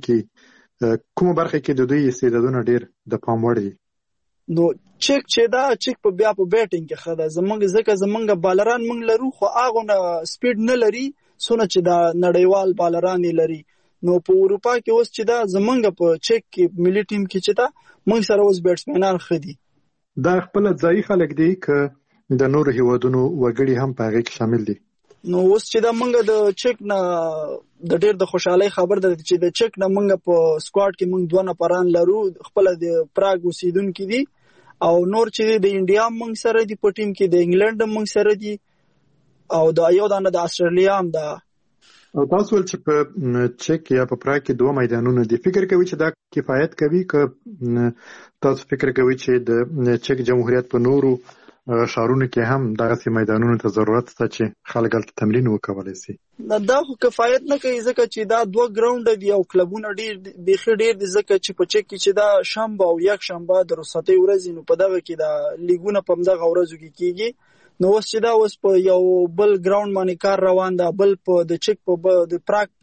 کې کومه برخه کې د دوی استعدادونه ډیر د پام وړ دي؟ نو چک چې دا چک په بیا په بیټینګ کې خدا زمونږ ځکه زمونږ بالران مونږ لرو خو هغه نه سپیډ نه لري سونه چې دا نړیوال بالران لري. نو په اروپا کې اوس چې دا زمونږ په چک کې ملي ټیم کې چې دا مونږ سره اوس بیټسمنان خدي دا خپل ځای خلک دي ک د نور هیوادونو وګړي هم په هغه کې شامل دي. نو اوس چې دا مونږ د چک نه د ډیر د خوشحالي خبر ده چې د چک نه مونږ په سکواډ کې مونږ دوه نفران لرو خپل د پراګ اوسیدونکو دي او نور چې د انډیا مونږ سره دي په ټیم کې د انګلند مونږ سره دي او د یو دانه د استرالیا هم ده. او تاسو ول چې په چک یا په پراګ کې دوه میدانونه دي فکر کوي چې دا کفایت کوي ک تاسو فکر کوي چې د چک جمهوریت په نورو شهرونو کې هم دغه میدانونو ته ضرورت شته چې خلک هلته تمرین وکولای شي؟ دا خو کفایت نه کوي ځکه چې دا دوه ګراوند دي او کلبونه ډیر بيخي ډیر دي ځکه چې په چک کې چې دا شنبه او یک شنبه د رخصتۍ ورځې نو په دغه کې دا لیګونه په دغه ورځو کې کیږي. نو اوس چې دا اوس په یو بل ګراوند باندې کار روان ده بل په د چک په د پراګ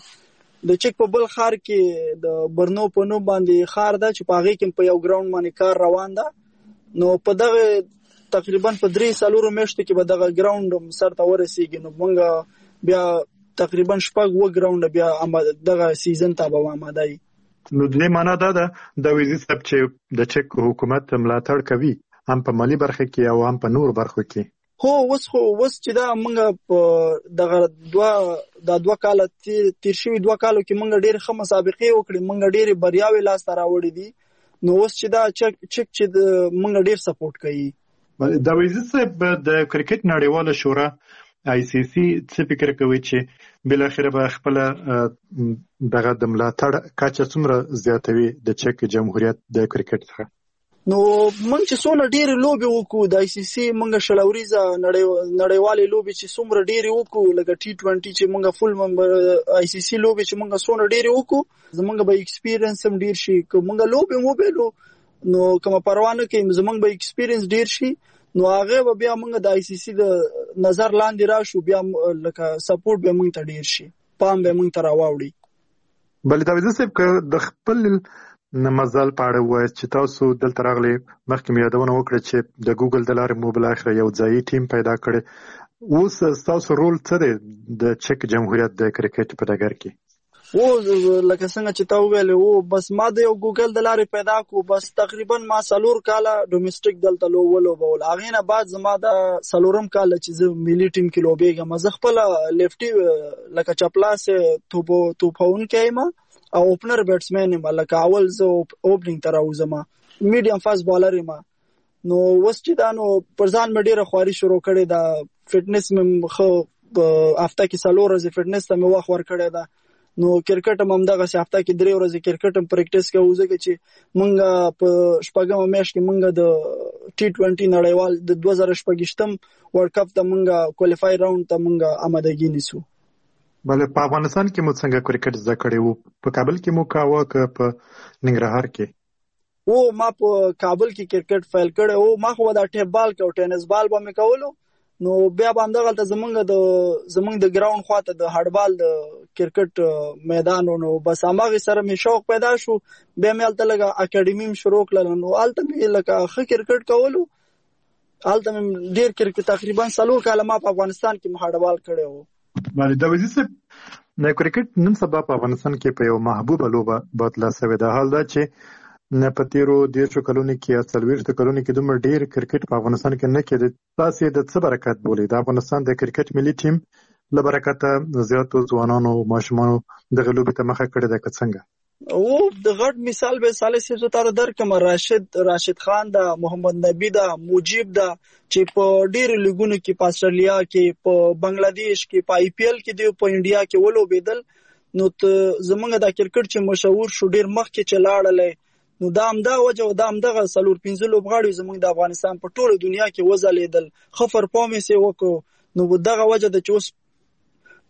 په د چک په بل خار کې د برنو په نو باندې خار ده چې په هغه کې په یو ګراوند باندې کار روان ده. نو په دغه تقریبا په درې سالورو میاشتو کې به دغه ګراوند سر ته ورسیږي نو موږ بیا تقریبا شپږ و ګراوند بیا دغه سیزن ته به آماده یو. نو د معنا دا ده د ویزي سب چې د چک حکومت ملاتړ کوي هم په مالی برخه کې او هم په نور برخو کې. هو اوس خو اوس چې دا موږ په دغه دوه د دوه کال تیر شوی دوه کالو کې موږ ډېر ښه مسابقې وکړې موږ ډېر بریاوي لاس ته راوړې دي. نو اوس چې دا چک چک چې موږ ډېر سپورټ کوي. د ویزي صاحب د کرکټ نړیواله شورا آی سی سی څه فکر کوي چې بل اخر به خپل دغه د ملاتړ کچه څومره زیاتوي د چک جمهوریت د کرکټ څخه؟ نو موږ چې څونه ډېر لوبي وکړو د آی سی سی موږ شلوريزه نړیوالې لوبي چې څومره ډېر وکړو لکه ټي ټوئنټي چې موږ فول ممبر آی سی سی لوبي چې موږ څونه ډېر وکړو زموږ به ایکسپیرینس هم ډېر شي که موږ لوبي مو بیلو نو کومه پروا نه کوي زمونږ به ایکسپیرینس ډیر شي نو هغه به بیا موږ د آی سی سی د نظر لاندې راشو بیا لکه سپورټ به موږ ته ډیر شي پام به موږ ته راوړي. بل دا وځي چې د خپل مزل پاړه وای چې تاسو دلته راغلي مخکې مې یادونه وکړه چې د ګوګل د لارې موبایل اخر یو ځای ټیم پیدا کړي اوس تاسو رول څه دی د چک جمهوریت د کرکټ په ډګر کې؟ او لکه څنګه چې تا ویل او بس ما د یو ګوګل د لارې پیدا کو بس تقریبا ما سلور کاله ډومېسټک دلته لو ولو بول هغه نه بعد زما د سلورم کاله چې زه ملي ټیم کې لوبېږم زه خپل لیفټي لکه چپلاس توپ توپون کېم او اوپنر بیټسمن یم لکه اول زه اوپننګ تر اوسم میډیم فاست بالر یم. نو وس چې دا نو پرځان مې ډیره خواري شروع کړې دا فټنس مې خو هفته کې سلور ورځې فټنس ته مې وخت ور کړې دا نو کرکټ هم دغه هفته کې درې ورځې کرکټ هم پریکټیس کوو ځکه چې مونږ په شپږم میاشت کې مونږ د ټي ټوئنټي نړیوال د دوه زره شپږم ورلد کپ ته مونږ کوالیفای راوند ته مونږ آمادګي نیسو. بل په افغانستان کې مو څنګه کرکټ زده کړی وو؟ په کابل کې مو کاوه که په ننګرهار کې؟ او ما په کابل کې کرکټ فایل کړی او ما خو دا ټیپ بال کو ټینس بال به مې کولو نو بیا به همدغه ته زمونږ د زمونږ د ګراوند خواته د هډبال د کرکټ میدان نو بس هغه سره مې شوق پیدا شو بیا مې هلته لګه اکیډمي شروع کړل نو هلته مې لکه ښه کرکټ کولو هلته مې ډېر کرکټ تقریبا څلور کاله ما په افغانستان کې هډبال کړی وو. باندې د وزیر صاحب د کرکټ نن سبا په افغانستان کې په یو محبوبه لوبه بدله شوې ده حال دا چې نه پتیرو دیرشو کلونی کې یا څلوېښتو کلونی کې دومره ډېر کرکټ په افغانستان کې نه کېده تاسې د څه برکت بولئ د افغانستان د کرکټ ملي ټیم له برکته زیاتو ځوانانو ماشومانو دغه لوبې ته مخه کړې ده که څنګه؟ او د غټ مثال به صالح صاحب زه تاسو درکم راشد راشد خان دا محمد نبی دا مجيب دا چې په ډېر لیګونو کې په استرالیا کې په بنگلاديش کې په آی پی ایل کې دی په انډیا کې ولوبېدل نو زمونږ د کرکټ چې مشهور شو ډېر مخکې چې لاړل نو دا هم دا وجه دا هم دغه سلور پنځه لوبغاړي زمونږ د افغانستان په ټوله دنیا کې وځلیدل خفر پامې سي وکړو نو دغه وجه د چوس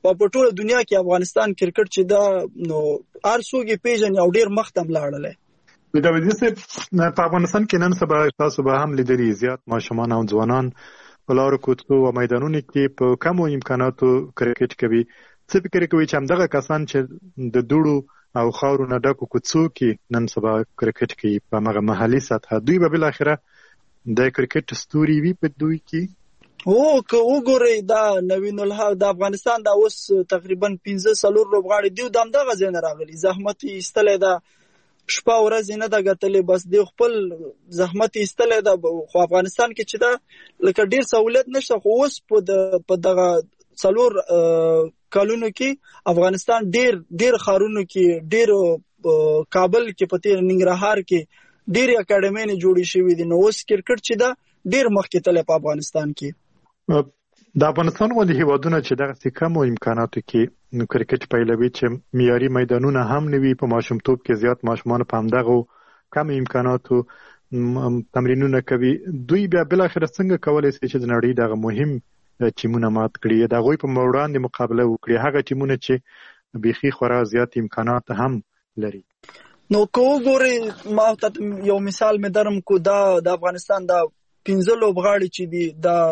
په ټوله دنیا کې افغانستان کرکټ چې دا نو هر څوک یې پیژني او ډیر مخ ته لاړل. د دې څه په افغانستان کې نن سبا تاسو به هم لیدلی زیات ماشومان او ځوانان په لارو کوڅو او میدانونو کې په کمو امکاناتو کرکټ کوي. څه فکر کوي چې همدغه کسان چې د دوړو او خاورو نه ډکو کوڅو کې نن سبا کرکټ کوي په هغه محلي سطح، دوی به بل اخره د کرکټ ستوري وي په دوی کې؟ او که وګورئ دا نوین الحق د افغانستان دا اوس تقریبا پنځه څلور لوبغاړي دی د همدغه ځای نه راغلي، زحمت یې ایستلی ده، شپه ورځ نه ده ګټلې، بس دی خپل زحمت یې ایستلی ده. خو افغانستان کې چې ده لکه ډیر سہولت نشته، خو اوس په دغه څلور کلونو کې افغانستان ډیر ډیر ښارونو کې، ډیر کابل کې، په تیر ننګرهار کې ډیر اکیډمۍ جوړې شوې دي. نو اوس کرکټ چې ده ډیر مخکې تللی په افغانستان کې. د افغانستان غوندې هیوادونه چې دغه کمو امکاناتو کې نو کرکټ پیلوي، چې معیاري میدانونه هم نه وي، په ماشومتوب کې زیات ماشومان په همدغه کم امکاناتو تمرینونه کوي، دوی بیا بل اخر څنګه کولای شي چې د نړۍ دغه مهم ټیمونه مات کړي، د هغوی په وړاندې مقابله وکړي، هغه ټیمونه چې بیخي خورا زیات امکانات هم لري؟ نو که وګورئ، ما ته یو مثال مې درم کو، دا د افغانستان دا پنځه لوبغاړي چې دي،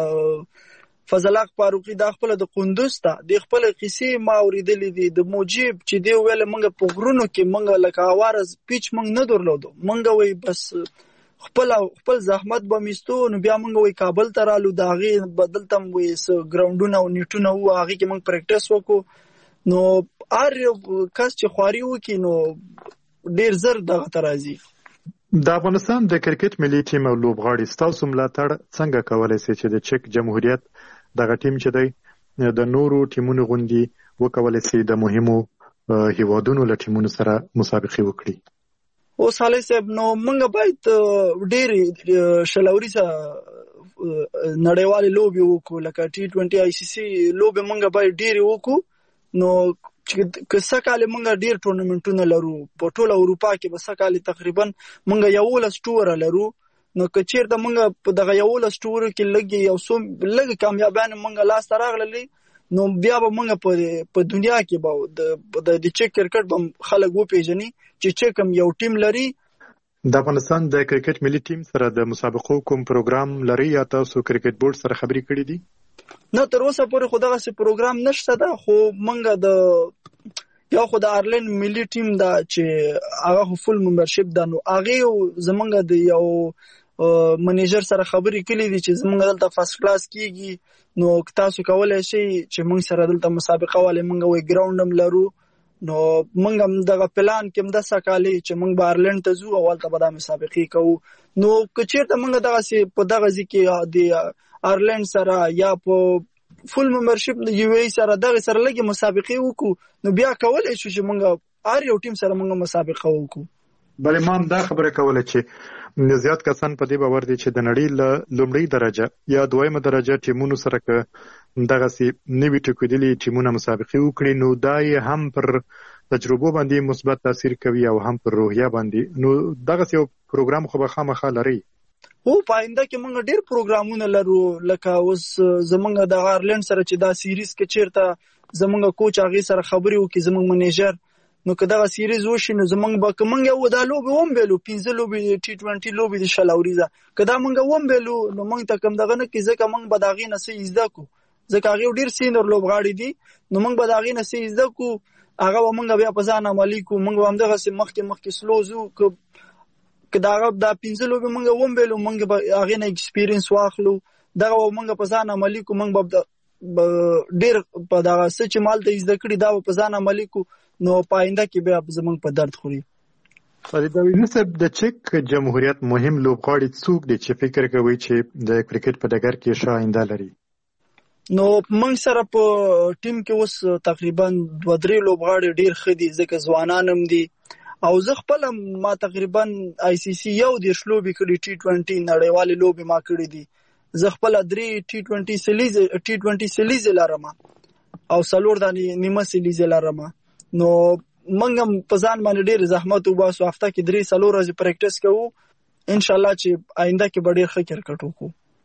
دا فضل حق فاروقي دا خپل د قندوز ته د خپل قصې ما اوریدلې دي، د موجب چې دی ویل موږ په غرونو کې موږ لکه اوارز پیچ موږ نه درلودو، موږ وای بس خپل خپل زحمت به میستو، نو بیا موږ وای کابل ته رالو، دا غي بدلتم وای س ګراوندونه او نیټونه و هغه کې موږ پریکټیس وکړو. نو هر کس چې خواري وکي نو ډیر زر دغه ترازی. د افغانستان د کرکټ ملي ټیم او لوبغاړي ستاسو ملاتړ څنګه کولای شي چې د چک جمهوریت دغه ټیم چې دی د نورو ټیمونو غوندي وکولای شي د مهمو هیوادونو له ټیمونو سره مسابقه وکړي؟ اوس حالي صاحب نو موږ باید ډېر شلوري سره نړیوالې لوبې وکړو، لکه ټي ټوینټي آی سی سی لوبې موږ باید ډېرې وکړو. نو که سکاله موږ ډیر ټورنمنټونه لرو په ټوله اروپا کې، به سکاله تقریبا موږ یولس ټور لرو. نو که چیرته موږ په دغه یولس ټور کې لګي یو څو لګي کامیابان موږ لاس راغلي، نو بیا به موږ په په دنیا کې به د د چک کرکټ به خلک وپیژني چې چک هم یو ټیم لري. د افغانستان د کرکټ ملي ټیم سره د مسابقو کوم پروګرام لري یا تاسو کرکټ بورډ سره خبرې کړې دي؟ نه تر اوسه پورې خو دغه څه پروګرام نشته ده، خو موږ د یو خو د آرلین ملي ټیم دا چې هغه فل ممبرشپ ده، نو هغه زمونږ د یو منیجر سره خبرې کړې دي چې زمونږ دلته فرست کلاس کیږي، نو تاسو کولای شئ چې موږ سره دلته مسابقه والے موږ وی ګراوند هم لرو. نو موږ هم دغه پلان کې هم د سکالي چې موږ به آرلین ته ځو او هلته به دا مسابقې کوو. نو که چیرته موږ دغه په دغه ځای کې د آرلین سره یا په فل ممبرشپ د یو ای سره دغه سره لګي مسابقه وکړو، نو بیا کولای شو چې موږ هر یو ټیم سره موږ مسابقه وکړو. بلې ما هم دا خبره کوله چې زیات کسان په دې باور دي چې د نړۍ له لومړۍ درجه یا دویمه درجه ټیمونو سره که دغسې نوي ټکېدلي ټیمونه مسابقې وکړي، نو دا یې هم پر تجربو باندې مثبت تاثیر کوي او هم پر روحیه باندې. نو دغسې یو پروګرام خو به خامخا لري. او پاینده کې موږ ډېر پروګرامونه لرو، لکه اوس زمونږ د آرلین سره چې دا سیریز کې چیرته زمونږ کوچ هغې سره خبرې وکړي زمونږ منیجر، نو که دغه سیریز وشي نو زمونږ به که موږ یو دا لوبې ومبیلو پنځه لوبې ټي ټوینټي لوبې د شل اوریزه، که دا موږ ومبیلو نو موږ ته کوم دغه نه کړي، ځکه موږ به د هغې نه څه زده کړو، ځکه هغې ډېر سینر لوبغاړي دي، نو موږ به د هغې نه څه زده کړو، هغه به موږ بیا په ځان عملي کړو، موږ به همدغسې مخکې مخکې سلو ځو. که که دا دا پنځه لوبې موږ ومبیلو موږ به هغې نه ایکسپیرینس واخلو، دغه به موږ په ځان عملي کړو، موږ به ډېر په دغه څه چې ما هلته زده کړي دا به په ځان عملي کړو، نو په آینده کې بیا زموږ په درد خوري. فرید صاحب، د چک جمهوریت مهم لوبغاړي څوک دي چې فکر کوي چې د کرکټ په ډګر کې ښه آینده لري؟ نو موږ سره په ټیم کې اوس تقریبا دوه درې لوبغاړي ډېر ښه دي، ځکه ځوانان هم دي، او زه خپل ما تقریبا آی سی سی یو دېرش لوبې کړي، ټي ټوینټي نړیوالې لوبې ما کړي دي، زه خپل درې ټي ټوینټي سیلیزې ټي ټوینټي سیلیزې لرم او څلور دانې نیمه سیلیزې لرم. نو موږ هم په ځان باندې ډېر زحمت وباسو، هفته کې درې څلور ورځې پریکټس کوو، انشاءالله چې آینده کې به ډېر ښه کرکټ وکړو.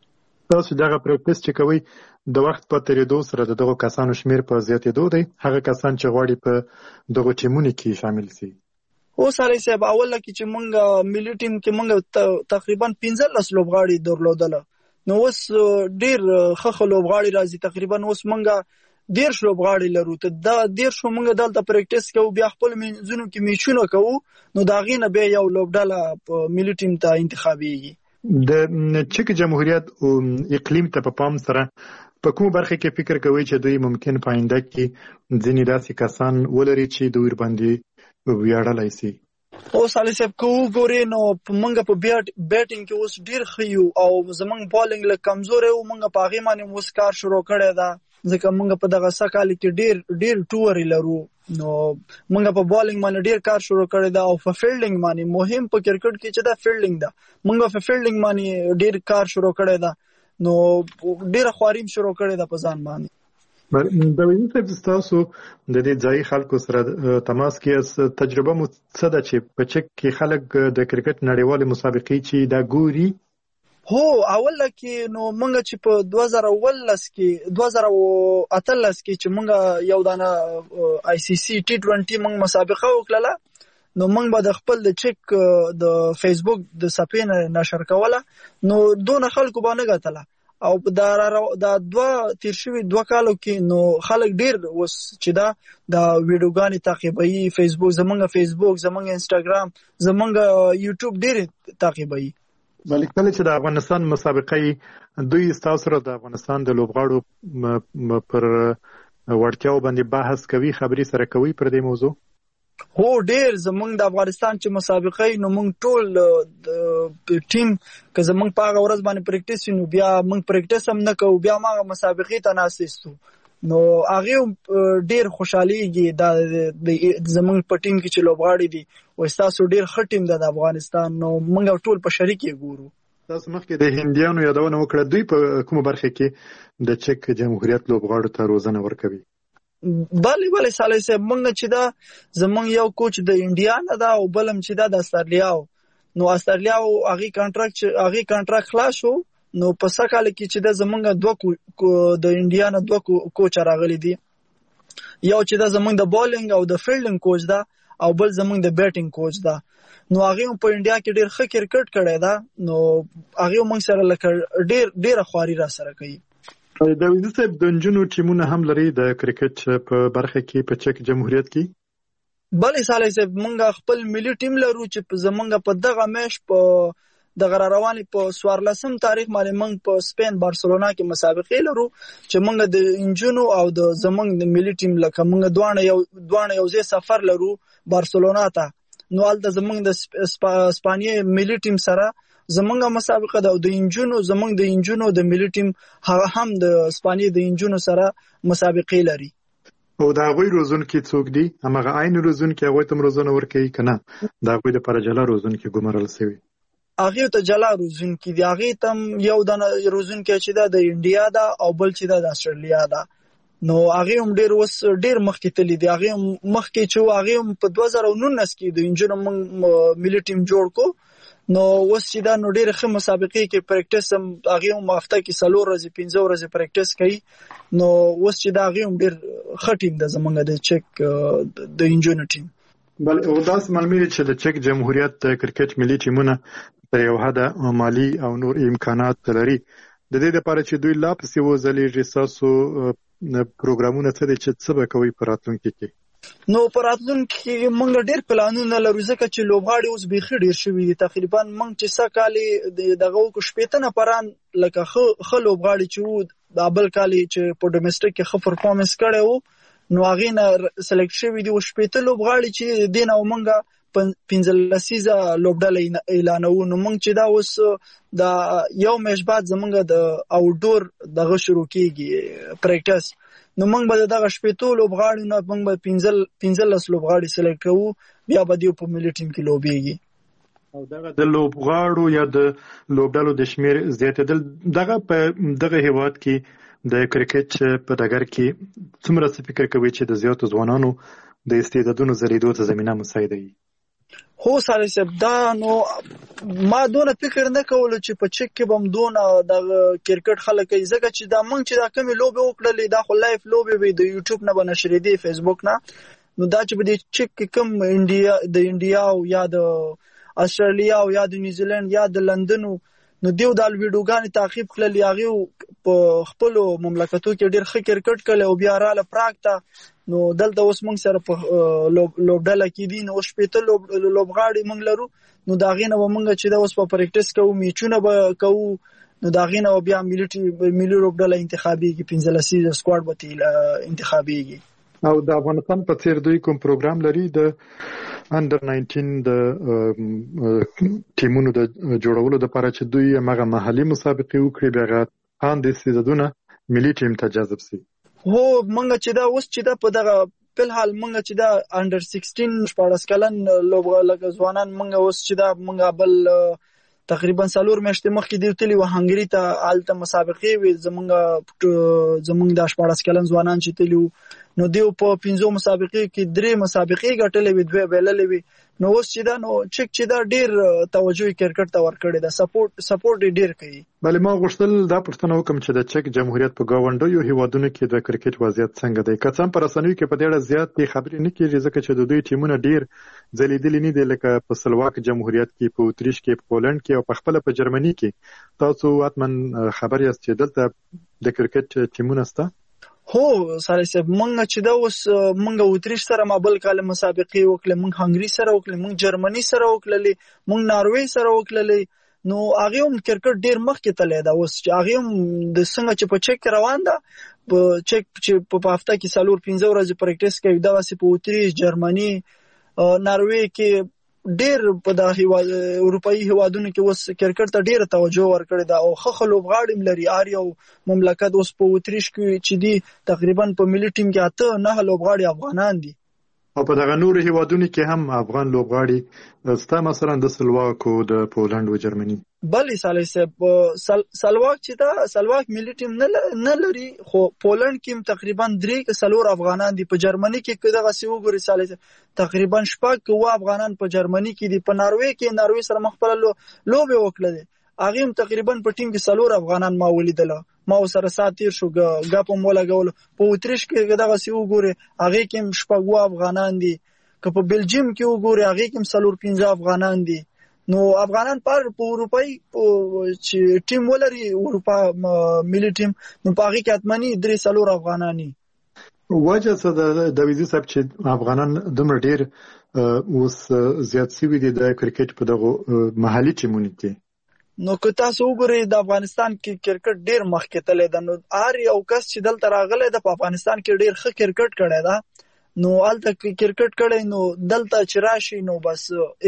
تاسو دغه پریکټس چې کوي د وخت په تیریدو سره د دغه کسانو شمیر په زیاتېدو دی، هغه کسان چې غواړي په دغه ټیمونو کې شامل شي. او سړی صاحب اول کې چې مونږ ملي ټیم کې مونږ تقریبا پنځلس لوبغاړي درلودل، نو اوس ډیر ښه لوبغاړي راځي، تقریبا اوس مونږ ډیر لوبغاړي لرو. ته دا ډیر شو مونږ دلته پریکټس کوو، بیا خپل منځونو کې میچونه کوو، نو دا غینه به یو لوبډاله ملي ټیم ته انتخابيږي. د چک جمهوریت او اقلیم ته په پام سره په کوم برخه کې فکر کوي چې دوی ممکن په آینده کې ځینې داسې کسان ولري چې دوی باندې ویاړلای شي؟ او سالي صاحب کو ګورې نو مونږ په بیټینګ کې اوس ډیر خيو او زمونږ بالینګ له کمزور او مونږ په هغه باندې اوس کار شروع کړی دا، ځکه مونږ په دغه سکهال کې ډیر ډیر ټور لرو، نو مونږ په بالینګ باندې ډیر کار شروع کړی دا، او په فیلډینګ باندې مهم په کرکټ کې چې دا فیلډینګ دا مونږ په فیلډینګ باندې ډیر کار شروع کړی دا، نو ډیر خواریم شروع کړی دا په ځان باندې. د وینې صاحب تاسو د دې ځای خلکو سره تماس کې تجربه مو څه ده چې په چک کې خلک د کرکټ نړیوالې مسابقې چې دا ګوري؟ هو اول کې نو مونږ چې په دوه زره اوولس کې دوه زره اتلس کې چې مونږ یو دانه آی سی سی ټي ټوینټي مونږ مسابقه وکړه، نو مونږ به د خپل د چک د فیسبوک د صفحې نه نشر کوله، نو دونه خلکو باندې غتله، او دا دا دوه تیر شوی دوه کالو کې نو خلک ډیر وس چې دا د ویډیوګانې تعقیبوي، فیسبوک زمونږ فیسبوک زمونږ انستګرام زمونږ یوټیوب ډیر تعقیبوي. بلکې کله چې د افغانستان مسابقې دوی تاسو سره د افغانستان د لوبغاړو پر وړتیاو باندې بحث کوي، خبري سره کوي پر دې موضوع؟ هو ډیر زمونږ د افغانستان چې مسابقې نو مونږ ټول ټیم که زمونږ په هغه ورځ باندې پریکټس نو بیا مونږ پریکټس هم نه کوو، بیا ما مسابقې ته ناسېستو، نو هغه ډیر خوشحاليږي دا زمونږ په ټیم کې چې لوبغاړي دي او تاسو ډیر ښه ټیم ده د افغانستان، نو مونږ ټول په شریک یې ګورو. تاسو مخکې د هندیانو یادونه وکړه، دوی په کومه برخه کې د چک جمهوریت لوبغاړو ته روزنه ورکوي؟ بله بله سالي صاحب مونږ چې دا زمونږ یو کوچ د انډیا نه دا او بلم چې دا د استرالیا، نو استرالیا هغه کانټراکټ هغه کانټراکټ خلاص شو، نو په سکهال کې چې دا زمونږ دوه د انډیا نه دوه کوچ راغلي دي، یو چې دا زمونږ د بالینګ او د فیلډینګ کوچ دا، او بل زمونږ د بیټینګ کوچ دا، نو هغه په انډیا کې ډیر ښه کرکټ کړی دا، نو هغه مونږ سره لکه ډیر ډیر خواري را سره کوي. د وینې صاحب د نجونو ټیمونه هم لري د کرکټ په برخه کې په چک جمهوریت کې؟ بلې سالي صاحب مونږ خپل ملي ټیم لرو چې زمونږ په دغه میش په دغه رواني په څوارلسم تاریخ باندې مونږ په سپین بارسلونا کې مسابقې لرو چې مونږ د انجونو او د زمونږ د ملي ټیم لکه مونږ دوه یو دوه یو ځای سفر لرو بارسلونا ته، نو هلته زمونږ د اسپانیې ملي ټیم سره زمونږ مسابقه ده، او د انجونو زمونږ د انجونو د ملي ټیم هغه هم د اسپانیې د انجونو سره مسابقې لري. او د هغوی روزونکي څوک دي؟ همغه عین روزونکي هغوی ته روزنه ورکوي که نه د هغوی دپاره جلا روزونکي ګمارل شوي؟ هغې ته جلا روزونکي دي، هغې ته هم یو دانه روزونکی چې ده د انډیا ده او بل چې ده د استرالیا ده، نو هغې هم ډېر اوس ډېر مخکې تللی دي. هغې هم مخکې چې هغې هم په دوه زره نولس کې د انجونو موږ ملي ټیم جوړ کړو، نو اوس چې دا نو ډېرې ښه مسابقې کې پریکټس هم هغې هم هفته کې څلور ورځې پنځه ورځې پریکټس کوي، نو اوس چې دا هغې هم ډېر ښه ټیم ده زموږ د چک د انجونو ټیم. بل او داسې معلومې دي چې د چک جمهوریت د کرکټ ملي ټیمونه تر یو حده مالي او نور امکانات لري، د دې لپاره چې دوی لا پسې وځلیږي ستاسو پروګرامونه څه دي چې څه به کوئ په راتلونکي کې؟ نو په راتلونکي کې موږ ډېر پلانونه لرو، ځکه چې لوبغاړي اوس بیخي ډېر شوي دي، تقریبا موږ چې څه کالې دغه وکړو شپېته نفران لکه ښه لوبغاړي چې وو دا بل کالې چې په ډومېسټک کې ښه پرفارمنس کړی وو، نو هغې نه سلیکټ شوي دي، او شپېته لوبغاړي چې دې نه موږ پنځه لسیزه لوبډله اعلانوو، نو موږ چې دا اوس د یو میاشت بعد زموږ د آوټډور دغه شروع کېږي پریکټس، نو موږ به دغه شپېتو لوبغاړو نه موږ به پنځلس لوبغاړي سلیکټ کوو، بیا به دوی په ملي ټیم کې لوبېږي. او دغه د لوبغاړو یا د لوبډلو د شمېر زیاتېدل دغه په دغه هېواد کې د کرکټ په ډګر کې څومره څه فکر کوي چې د زیاتو ځوانانو د استعدادونو ځلېدو ته زمینه مساعده وي؟ هو سالي صاحب دا نو ما دونه فکر نه کول چې په چک کې بم دونه د کرکټ خلک یې زګه چې دا مونږ چې دا کمی لوبه وکړلې دا خو لایف لوبه وي د یوټیوب نه بنشرې دي فیسبوک نه نو دا چې په دې چک کې کم انډیا د انډیا او یا د استرالیا او یا د نیوزیلند یا د لندن نو دیو دال ویډیوګان تعقیب کړل یاغي په خپل مملکتو کې ډېر ښه کرکټ کړل او بیا رااله پراګ ته نو دلته اوس موږ سره په لوبډله کې دي نو شپېته لوبغاړي موږ لرو نو دا غینه موږ چې دا اوس په پریکټیس کوو میچونه به کوو نو دا غینه بیا ملي ملي لوبډله انتخابيږي پنځلسي سکواډ به انتخابيږي او د افغانستان په څیر دوی کوم پروګرام لري د انډر ناینټین د ټیمونو د جوړولو لپاره چې دوی هغه محلي مسابقې وکړي بیا ان د سیزدونه ملي ټیم ته جذب شي هو مونږ چې دا اوس چې دا په دغه په حال مونږ چې دا انډر سیکسټین شپږ کلن لوبغاړي ځوانان مونږ اوس چې دا مونږ بل تقریبا سالور میاشتې مخکې دی تلی و هنګری ته آلته مسابقې وي زمونږ زمونږ د شپږ کلن ځوانان چې تلی نو دیو په پنځو مسابقې کې درې مسابقې ګټلې وي دوه بیللې وي نو اوس چې دا نو چک چې دا ډیر توجه کرکټ ته ورکړي دا سپورټ سپورټ ډیر کوي بلې ما غوښتل دا پوښتنه وکم چې د چک جمهوریت په گاونډیو هیوادونو کې د کرکټ وضعیت څنګه دی که څنګه پر رسنیو کې په ډېر زیات خبرې نه کیږي ځکه چې د دوی ټیمونه ډیر ځلیدلې نه دي لکه په سلواک جمهوریت کې په اتریش کې په پولند کې او په خپل په جرمني کې تاسو اتمن خبر یاست چې دلته د کرکټ ټیمونه سته هو سره سب مونږ چې دا اوس مونږ اتریش سره مابل کاله مسابقې وکړه مونږ هنګری سره وکړه مونږ جرمني سره وکړلې مونږ ناروې سره وکړلې نو هغه هم کرکټ ډیر مخکې تللی دا اوس چې هغه هم د څنګه چې په چک روان ده په چک چې په هفته کې سالور پنځه ورځې پریکټیس کوي دا واسه په اتریش جرمني ناروې کې ډیر په د هیواد اروپאי هیوادونو کې اوس کرکټ ته ډیره توجه ورکړې ده او خخ لوبغاړي لري آریو مملکت اوس په اتریش کې چې دي تقریبا په ملي ټیم کې اته نه لوبغاړي افغانان دي او په دغه نور هیوادونو کې هم افغان لوبغاړي ستا مثلا د سلواک او د پولند او جرمني بلې سالي سب سلواک چې دا سلواک ملي ټیم نه لري خو پولند کې تقریبا درې سلور افغانان دي په جرمني کې دغه سی وګوري سالي تقریبا شپږ و افغانان په جرمني کې دي په ناروې کې ناروې سره مخبل لوبه وکړه هغه هم تقریبا په ټیم کې سلور افغانان ما ولیدل ما سره ساتیر شو غاپ مولا غول په اتریش کې دغه سی وګوري هغه کې شپږ افغانان دي که په بلجیم کې وګوري هغه کې سلور پنځه افغانان دي نو افغانان پر په اروپאי چې ټیم ولري اروپا ملي ټیم نو په هغه کې اتمنی درې سلور افغانانی وجه څه د ویزي صاحب چې افغانان دومره ډیر اوس زیات سوي دي د کرکټ په دغه محلي ټیمونو کې نو که تاسو وګورئ د افغانستان کې کرکټ ډیر مخکې تللی ده نو هر یو کس چې دلته راغلی ده په افغانستان کې ډیر ښه کرکټ کړی ده نو هلته کرکټ کړی نو دلته چې راشي نو بس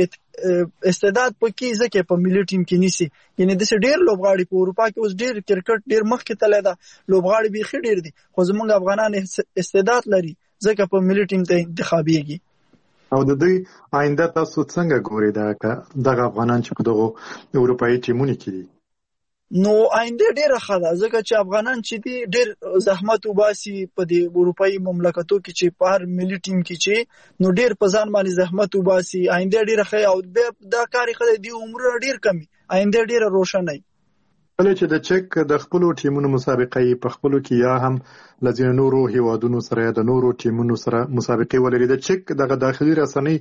استعداد پکې ځکه په ملي ټیم کې نیسي یعنی داسې ډیر لوبغاړي په اروپا کې اوس ډیر کرکټ ډیر مخکې تللی ده لوبغاړي بیخي ډیر دي خو زموږ افغانان استعداد لري ځکه په ملي ټیم ته انتخابیږي او د دوی آینده تاسو څنګه ګورئ دا دغه افغانان چې په دغه اروپאי ټیمونو کې دي نو آینده ډیره ښه ده ځکه چې افغانان چې دي ډیر زحمت وباسي په دې اروپאי مملکتو کې چې په هر ملي ټیم کې چې نو ډیر په ځان باندې زحمت وباسي آینده ډیره ښه او دا کار یې دی عمر ډیر کمی آینده ډیره روښانه کله چې د چک د خپل ټیمونو مسابقې په خپل کې یا هم لږ نورو هیوادونو سره د نورو ټیمونو سره مسابقې ولري د چک دغه داخلي رسنۍ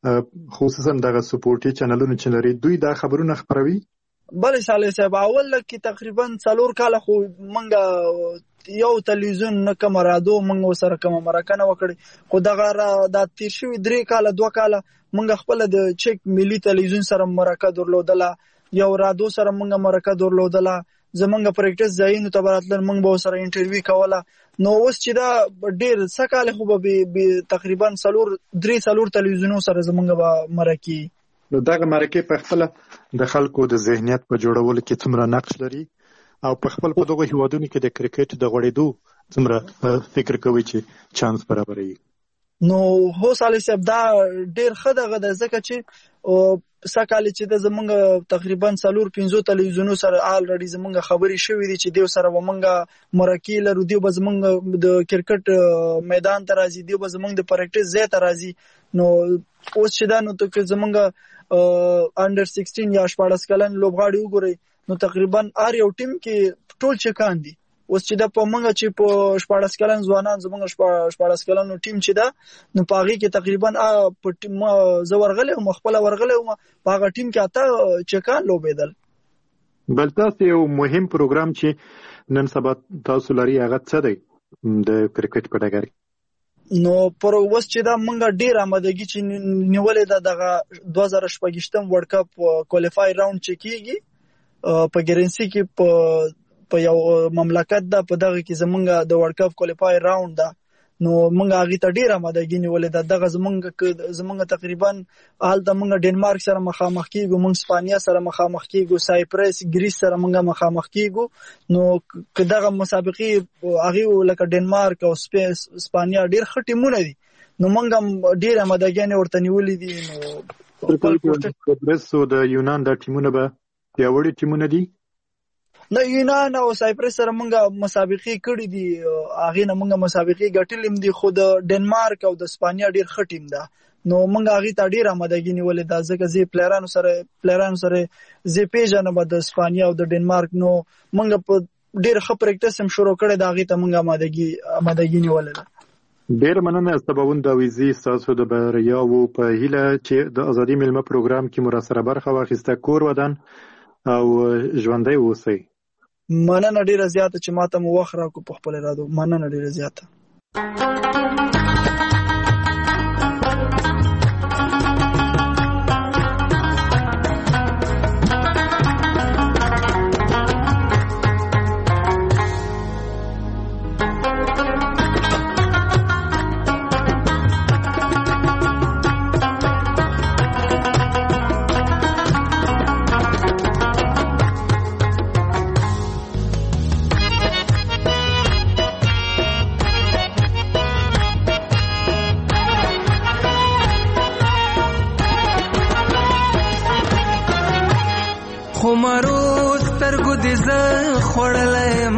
خصوصا دغه سپورټي چینلونو چې لري دوی دا خبرونه خبروي بلې سالي صاحب اول کې تقریبا څلور کاله خو منګه یو تلویزیون نه کوم رادیو منګه سره کوم مرکه نه وکړي خو دغه د تیر شوی درې کاله دوه کاله منګه خپل د چک ملي تلویزیون سره مرکه درلودله یو رادیو سره منګه مرکه درلودله زمونږ پریکټیس ځایونو ته براتل منګه به سره انټرویو کوله نو اوس چې دا ډیر سکاله خو به تقریبا څلور درې څلور تلویزیونو سره زمونږ به مرکه نو دغه مرکه په خپل د خلکو د ذهنیت په جوړولو کې څومره نقش لري او په خپل په دغه هیوادونو کې د کرکټ د غوړېدو څومره فکر کوي چې چانس برابري نو هو سالي صاحب دا ډیر ښه دغه د ځکه چې سکاله چې د زمونږ تقریبا څلور پنځه تلویزیونو سره الریډي زمونږ خبري شوې دي چې دیو سره ومنګه مرکه لرو دیو به زمونږ د کرکټ میدان ته راځي دیو به زمونږ د پریکټیس ځای ته راځي نو اوس چې دا نو ته زمونږ انډر سیکسټین یا شپاړس کلن لوبغاړي وګورئ نو تقریبا هر یو ټیم کې ټول چکان دي. اوس چې د په منګه چې په شپاړس کلن ځوانان زمونږ شپاړس کلن ټیم چې ده نو په هغه کې تقریبا په ټیم زه ورغلی وم خپل ورغلی وم په هغه ټیم کې اته چکان لوبېدل. بل تاسو یو مهم پروګرام چې نن سبا تاسو لري هغه څه دی د کرکټ په ډګر نو پر اوس چې دا منګه ډیر آمادګي چې نیولې ده دغه دوه زره شپږم ورلد کپ کوالیفای راوند چې کیږي په ګرنسي کې په په یو مملکت ده په دغه کې زمونږ د ورلد کپ کوالیفای راوند ده نو منګه هغه ته ډیر آمادګي نیولې ده. دغه زمونږ زمونږ تقریبا حال د منګه ډنمارک سره مخامخ کیږو، منګ اسپانیا سره مخامخ کیږو، سایپرس ګریس سره منګه مخامخ کیږو. نو کداغه مسابقې هغه لکه ډنمارک او اسپانیا ډیر ښه ټیمونه دي نو منګه ډیر آمادګي ورته نیولې دي. نو سایپرس او د یونان د ټیمونه به پیاوړي ټیمونه دي. نو یونان او سایپرس سره منګه مسابقې کړې دي هغه نه منګه مسابقې ګټلې دي خو د ډنمارک او د اسپانیا ډیر ښه ټیم ده نو منګه هغه ته ډیر آمادګي نیولې ده ځکه زی پلیرانو سره پلیرانو سره زی پیژنه د اسپانیا او د ډنمارک نو منګه په ډیر ښه پریکټس هم شروع کړی دا هغه ته منګه آمادګي آمادګي نیولې ده. ډیر مننه سباوند داویزی تاسو د بریا او په هیله چې د ازادي ملما پروګرام کې مراسله برخه واخیسته کور ودان او ژوندۍ اوسئ. مننه ډیره زیاته چې ماته مو وخت راکو په خپل رادو. مننه ډیره زیاته. خمارو سترګو دې زه خوړلیم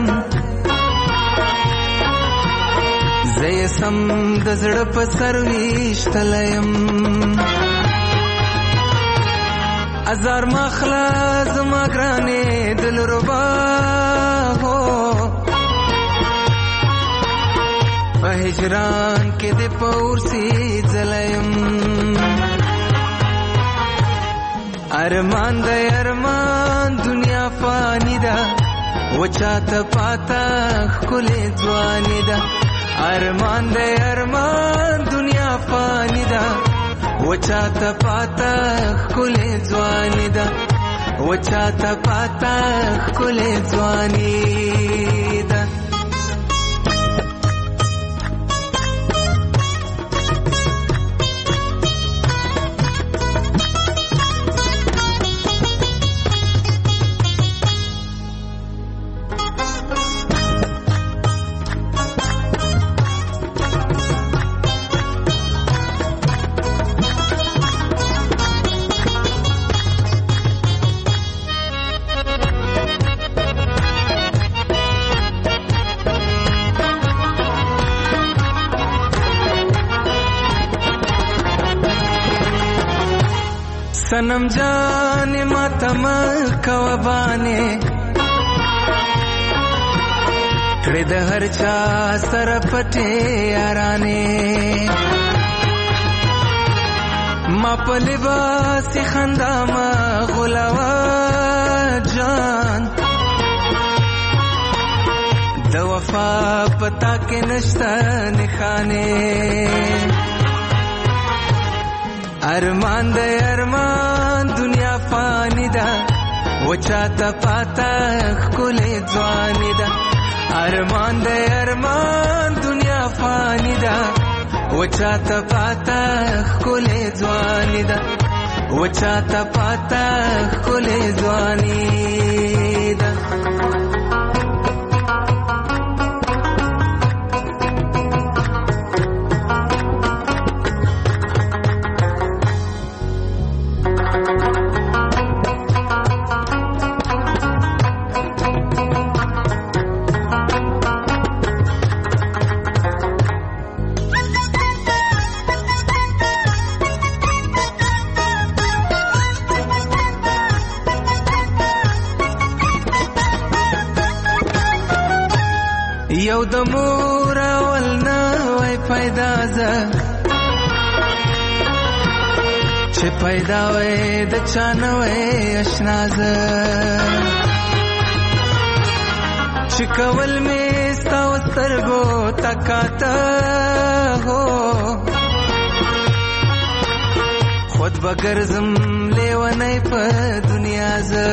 زه یې سم د زړه په سر ویشتلیم ازار مخله زما ګرانې دلربا هو په هجران کې دې پورسي ځلیم ارمان د ارمان دنیا فانی ده وچاته پاتا خلې ځواني ده ارمان د ارمان دنیا فانی ده وچاته پاتا خلې ځواني ده وچاته پاتا خلې ځواني ده. सनम जाने मातम कवबाने कड़े द हर चा सर पटे याराने मा पलिबास खंदा मा गुलावा जान द वफा पता के नश्ता निखाने ارمان د ارمان دنیا فانی ده وچاته پاتا خلې ځواني ده ارمان د ارمان دنیا فانی ده وچاته پاتا خلې ځواني ده وچاته پاتا خلې ځواني ده. یو د مور اول نه وای پیدا زه چې پیدا وای د چا نه وای اشنا زه چې کول مې ستا و سترګو تکاته هو خود بگرزم لیونی په دنیا زه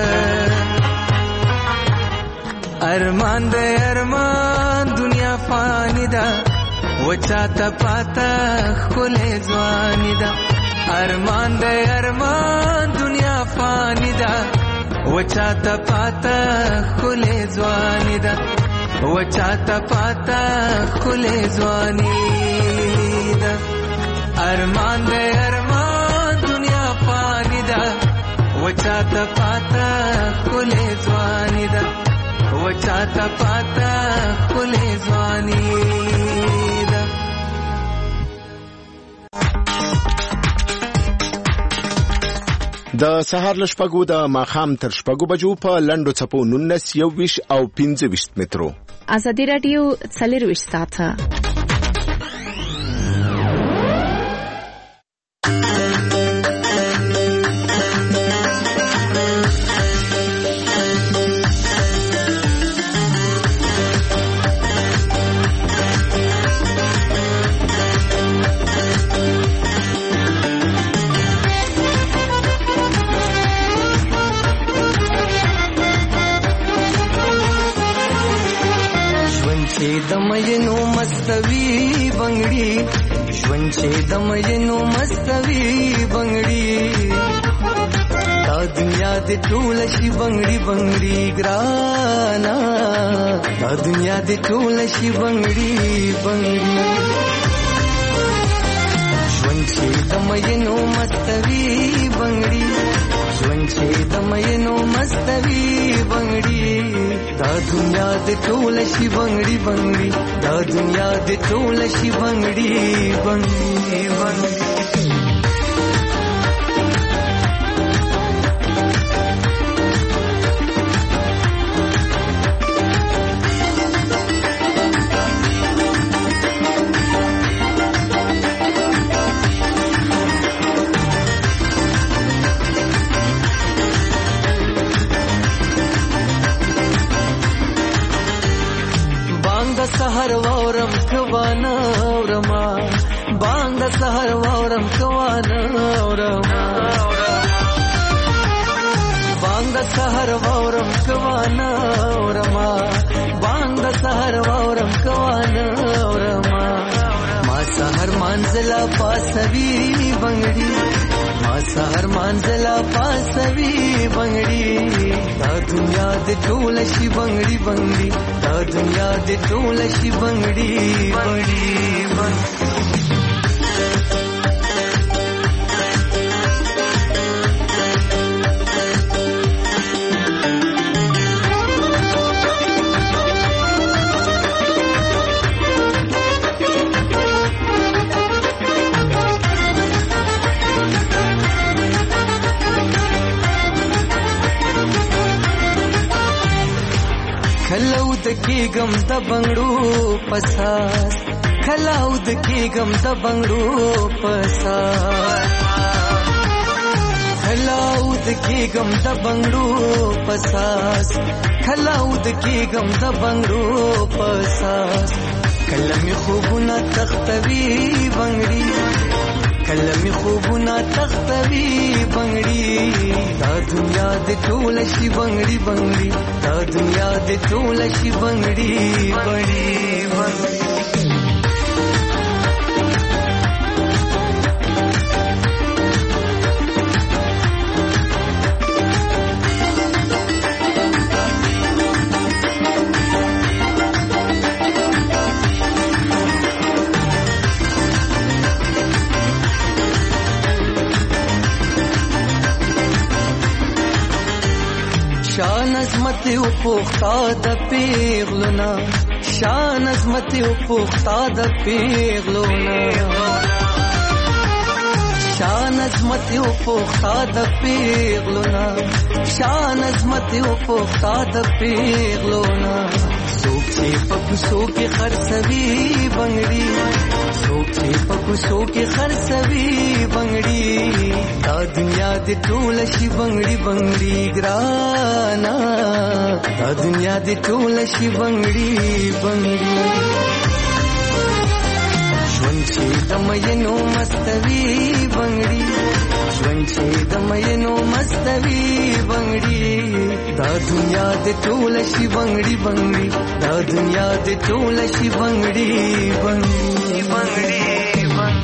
ارمان د ارمان دنیا فانی ده وچا ته پاته خله ځواني ده ارمان د ارمان دنیا فانی ده وچا ته پاته خله ځواني ده وچا ته پاته خله ځواني ده ارمان د ارمان دنیا فانی ده وچا ته پاته خله ځواني ده وچا ته پاته خله ځواني ده د سهار لشپګو د ماخام تر شپګو بجو په لندو چپو نونس یو ویش او پنځه ویش مترو ازادي رادیو څلور ویش ساعته دمینو مستوی بنگړي ژوند چې دمینو مستوی بنگړي دا دنیا دې ټول شي بنگړي بنگړي ګرانا دا دنیا دې ټول شي بنگړي بنگړي ژوند چې دمینو مستوی بنگړي ژوند چې دمینو مستوی بنگړي دا دنیا دې ټول شي بنگړي بنگړي دا دنیا دې ټول شي بنگړي بنگړي بنگړي سحر وورم کوانا ورما باند سحر وورم کوانا ورما باند سحر وورم کوانا ورما باند سحر وورم کوانا ورما ما سحر منزلا پاسوي بنگړي ما سحر منزلا پاسوي بنگړي دا دنیا دې ټول شي بنگړي بنگړي دا دنیا دې ټول شي بنگړي بنگړي خلاود کی غم د بنگړو پساس خلاود کی غم د بنگړو پساس خلاود کی غم د بنگړو پساس خلاود کی غم د بنگړو پساس کلمې خوبونه تختوي بنگړي کلمې خوبونه تختوي بنگړي دا دنیا دې ټول شي بنگړي بنگړي دا دنیا دې ټول شي بنگړي بنگړي بنگړي شان عظمت او پوختا د پیغلونا شان عظمت او پوختا د پیغلونا شان عظمت او پوختا د پیغلونا شان عظمت او پوختا د پیغلونا څوک چې په کوڅو کې خرڅوي بنګړي څوک چې په کوڅو کې خرڅوي بنګړي دا دنیا دې ټول شي بنګړي بنګړي ګرانا دا دنیا دې ټول شي بنګړي بنګړي ژوند چې د مینو مستوي بنګړي ژوند چې د مینو مستوي بنګړي دا دنیا دې ټول شي بنګړي بنګړي دا دنیا دې ټول شي بنګړي بنګړي بنګړي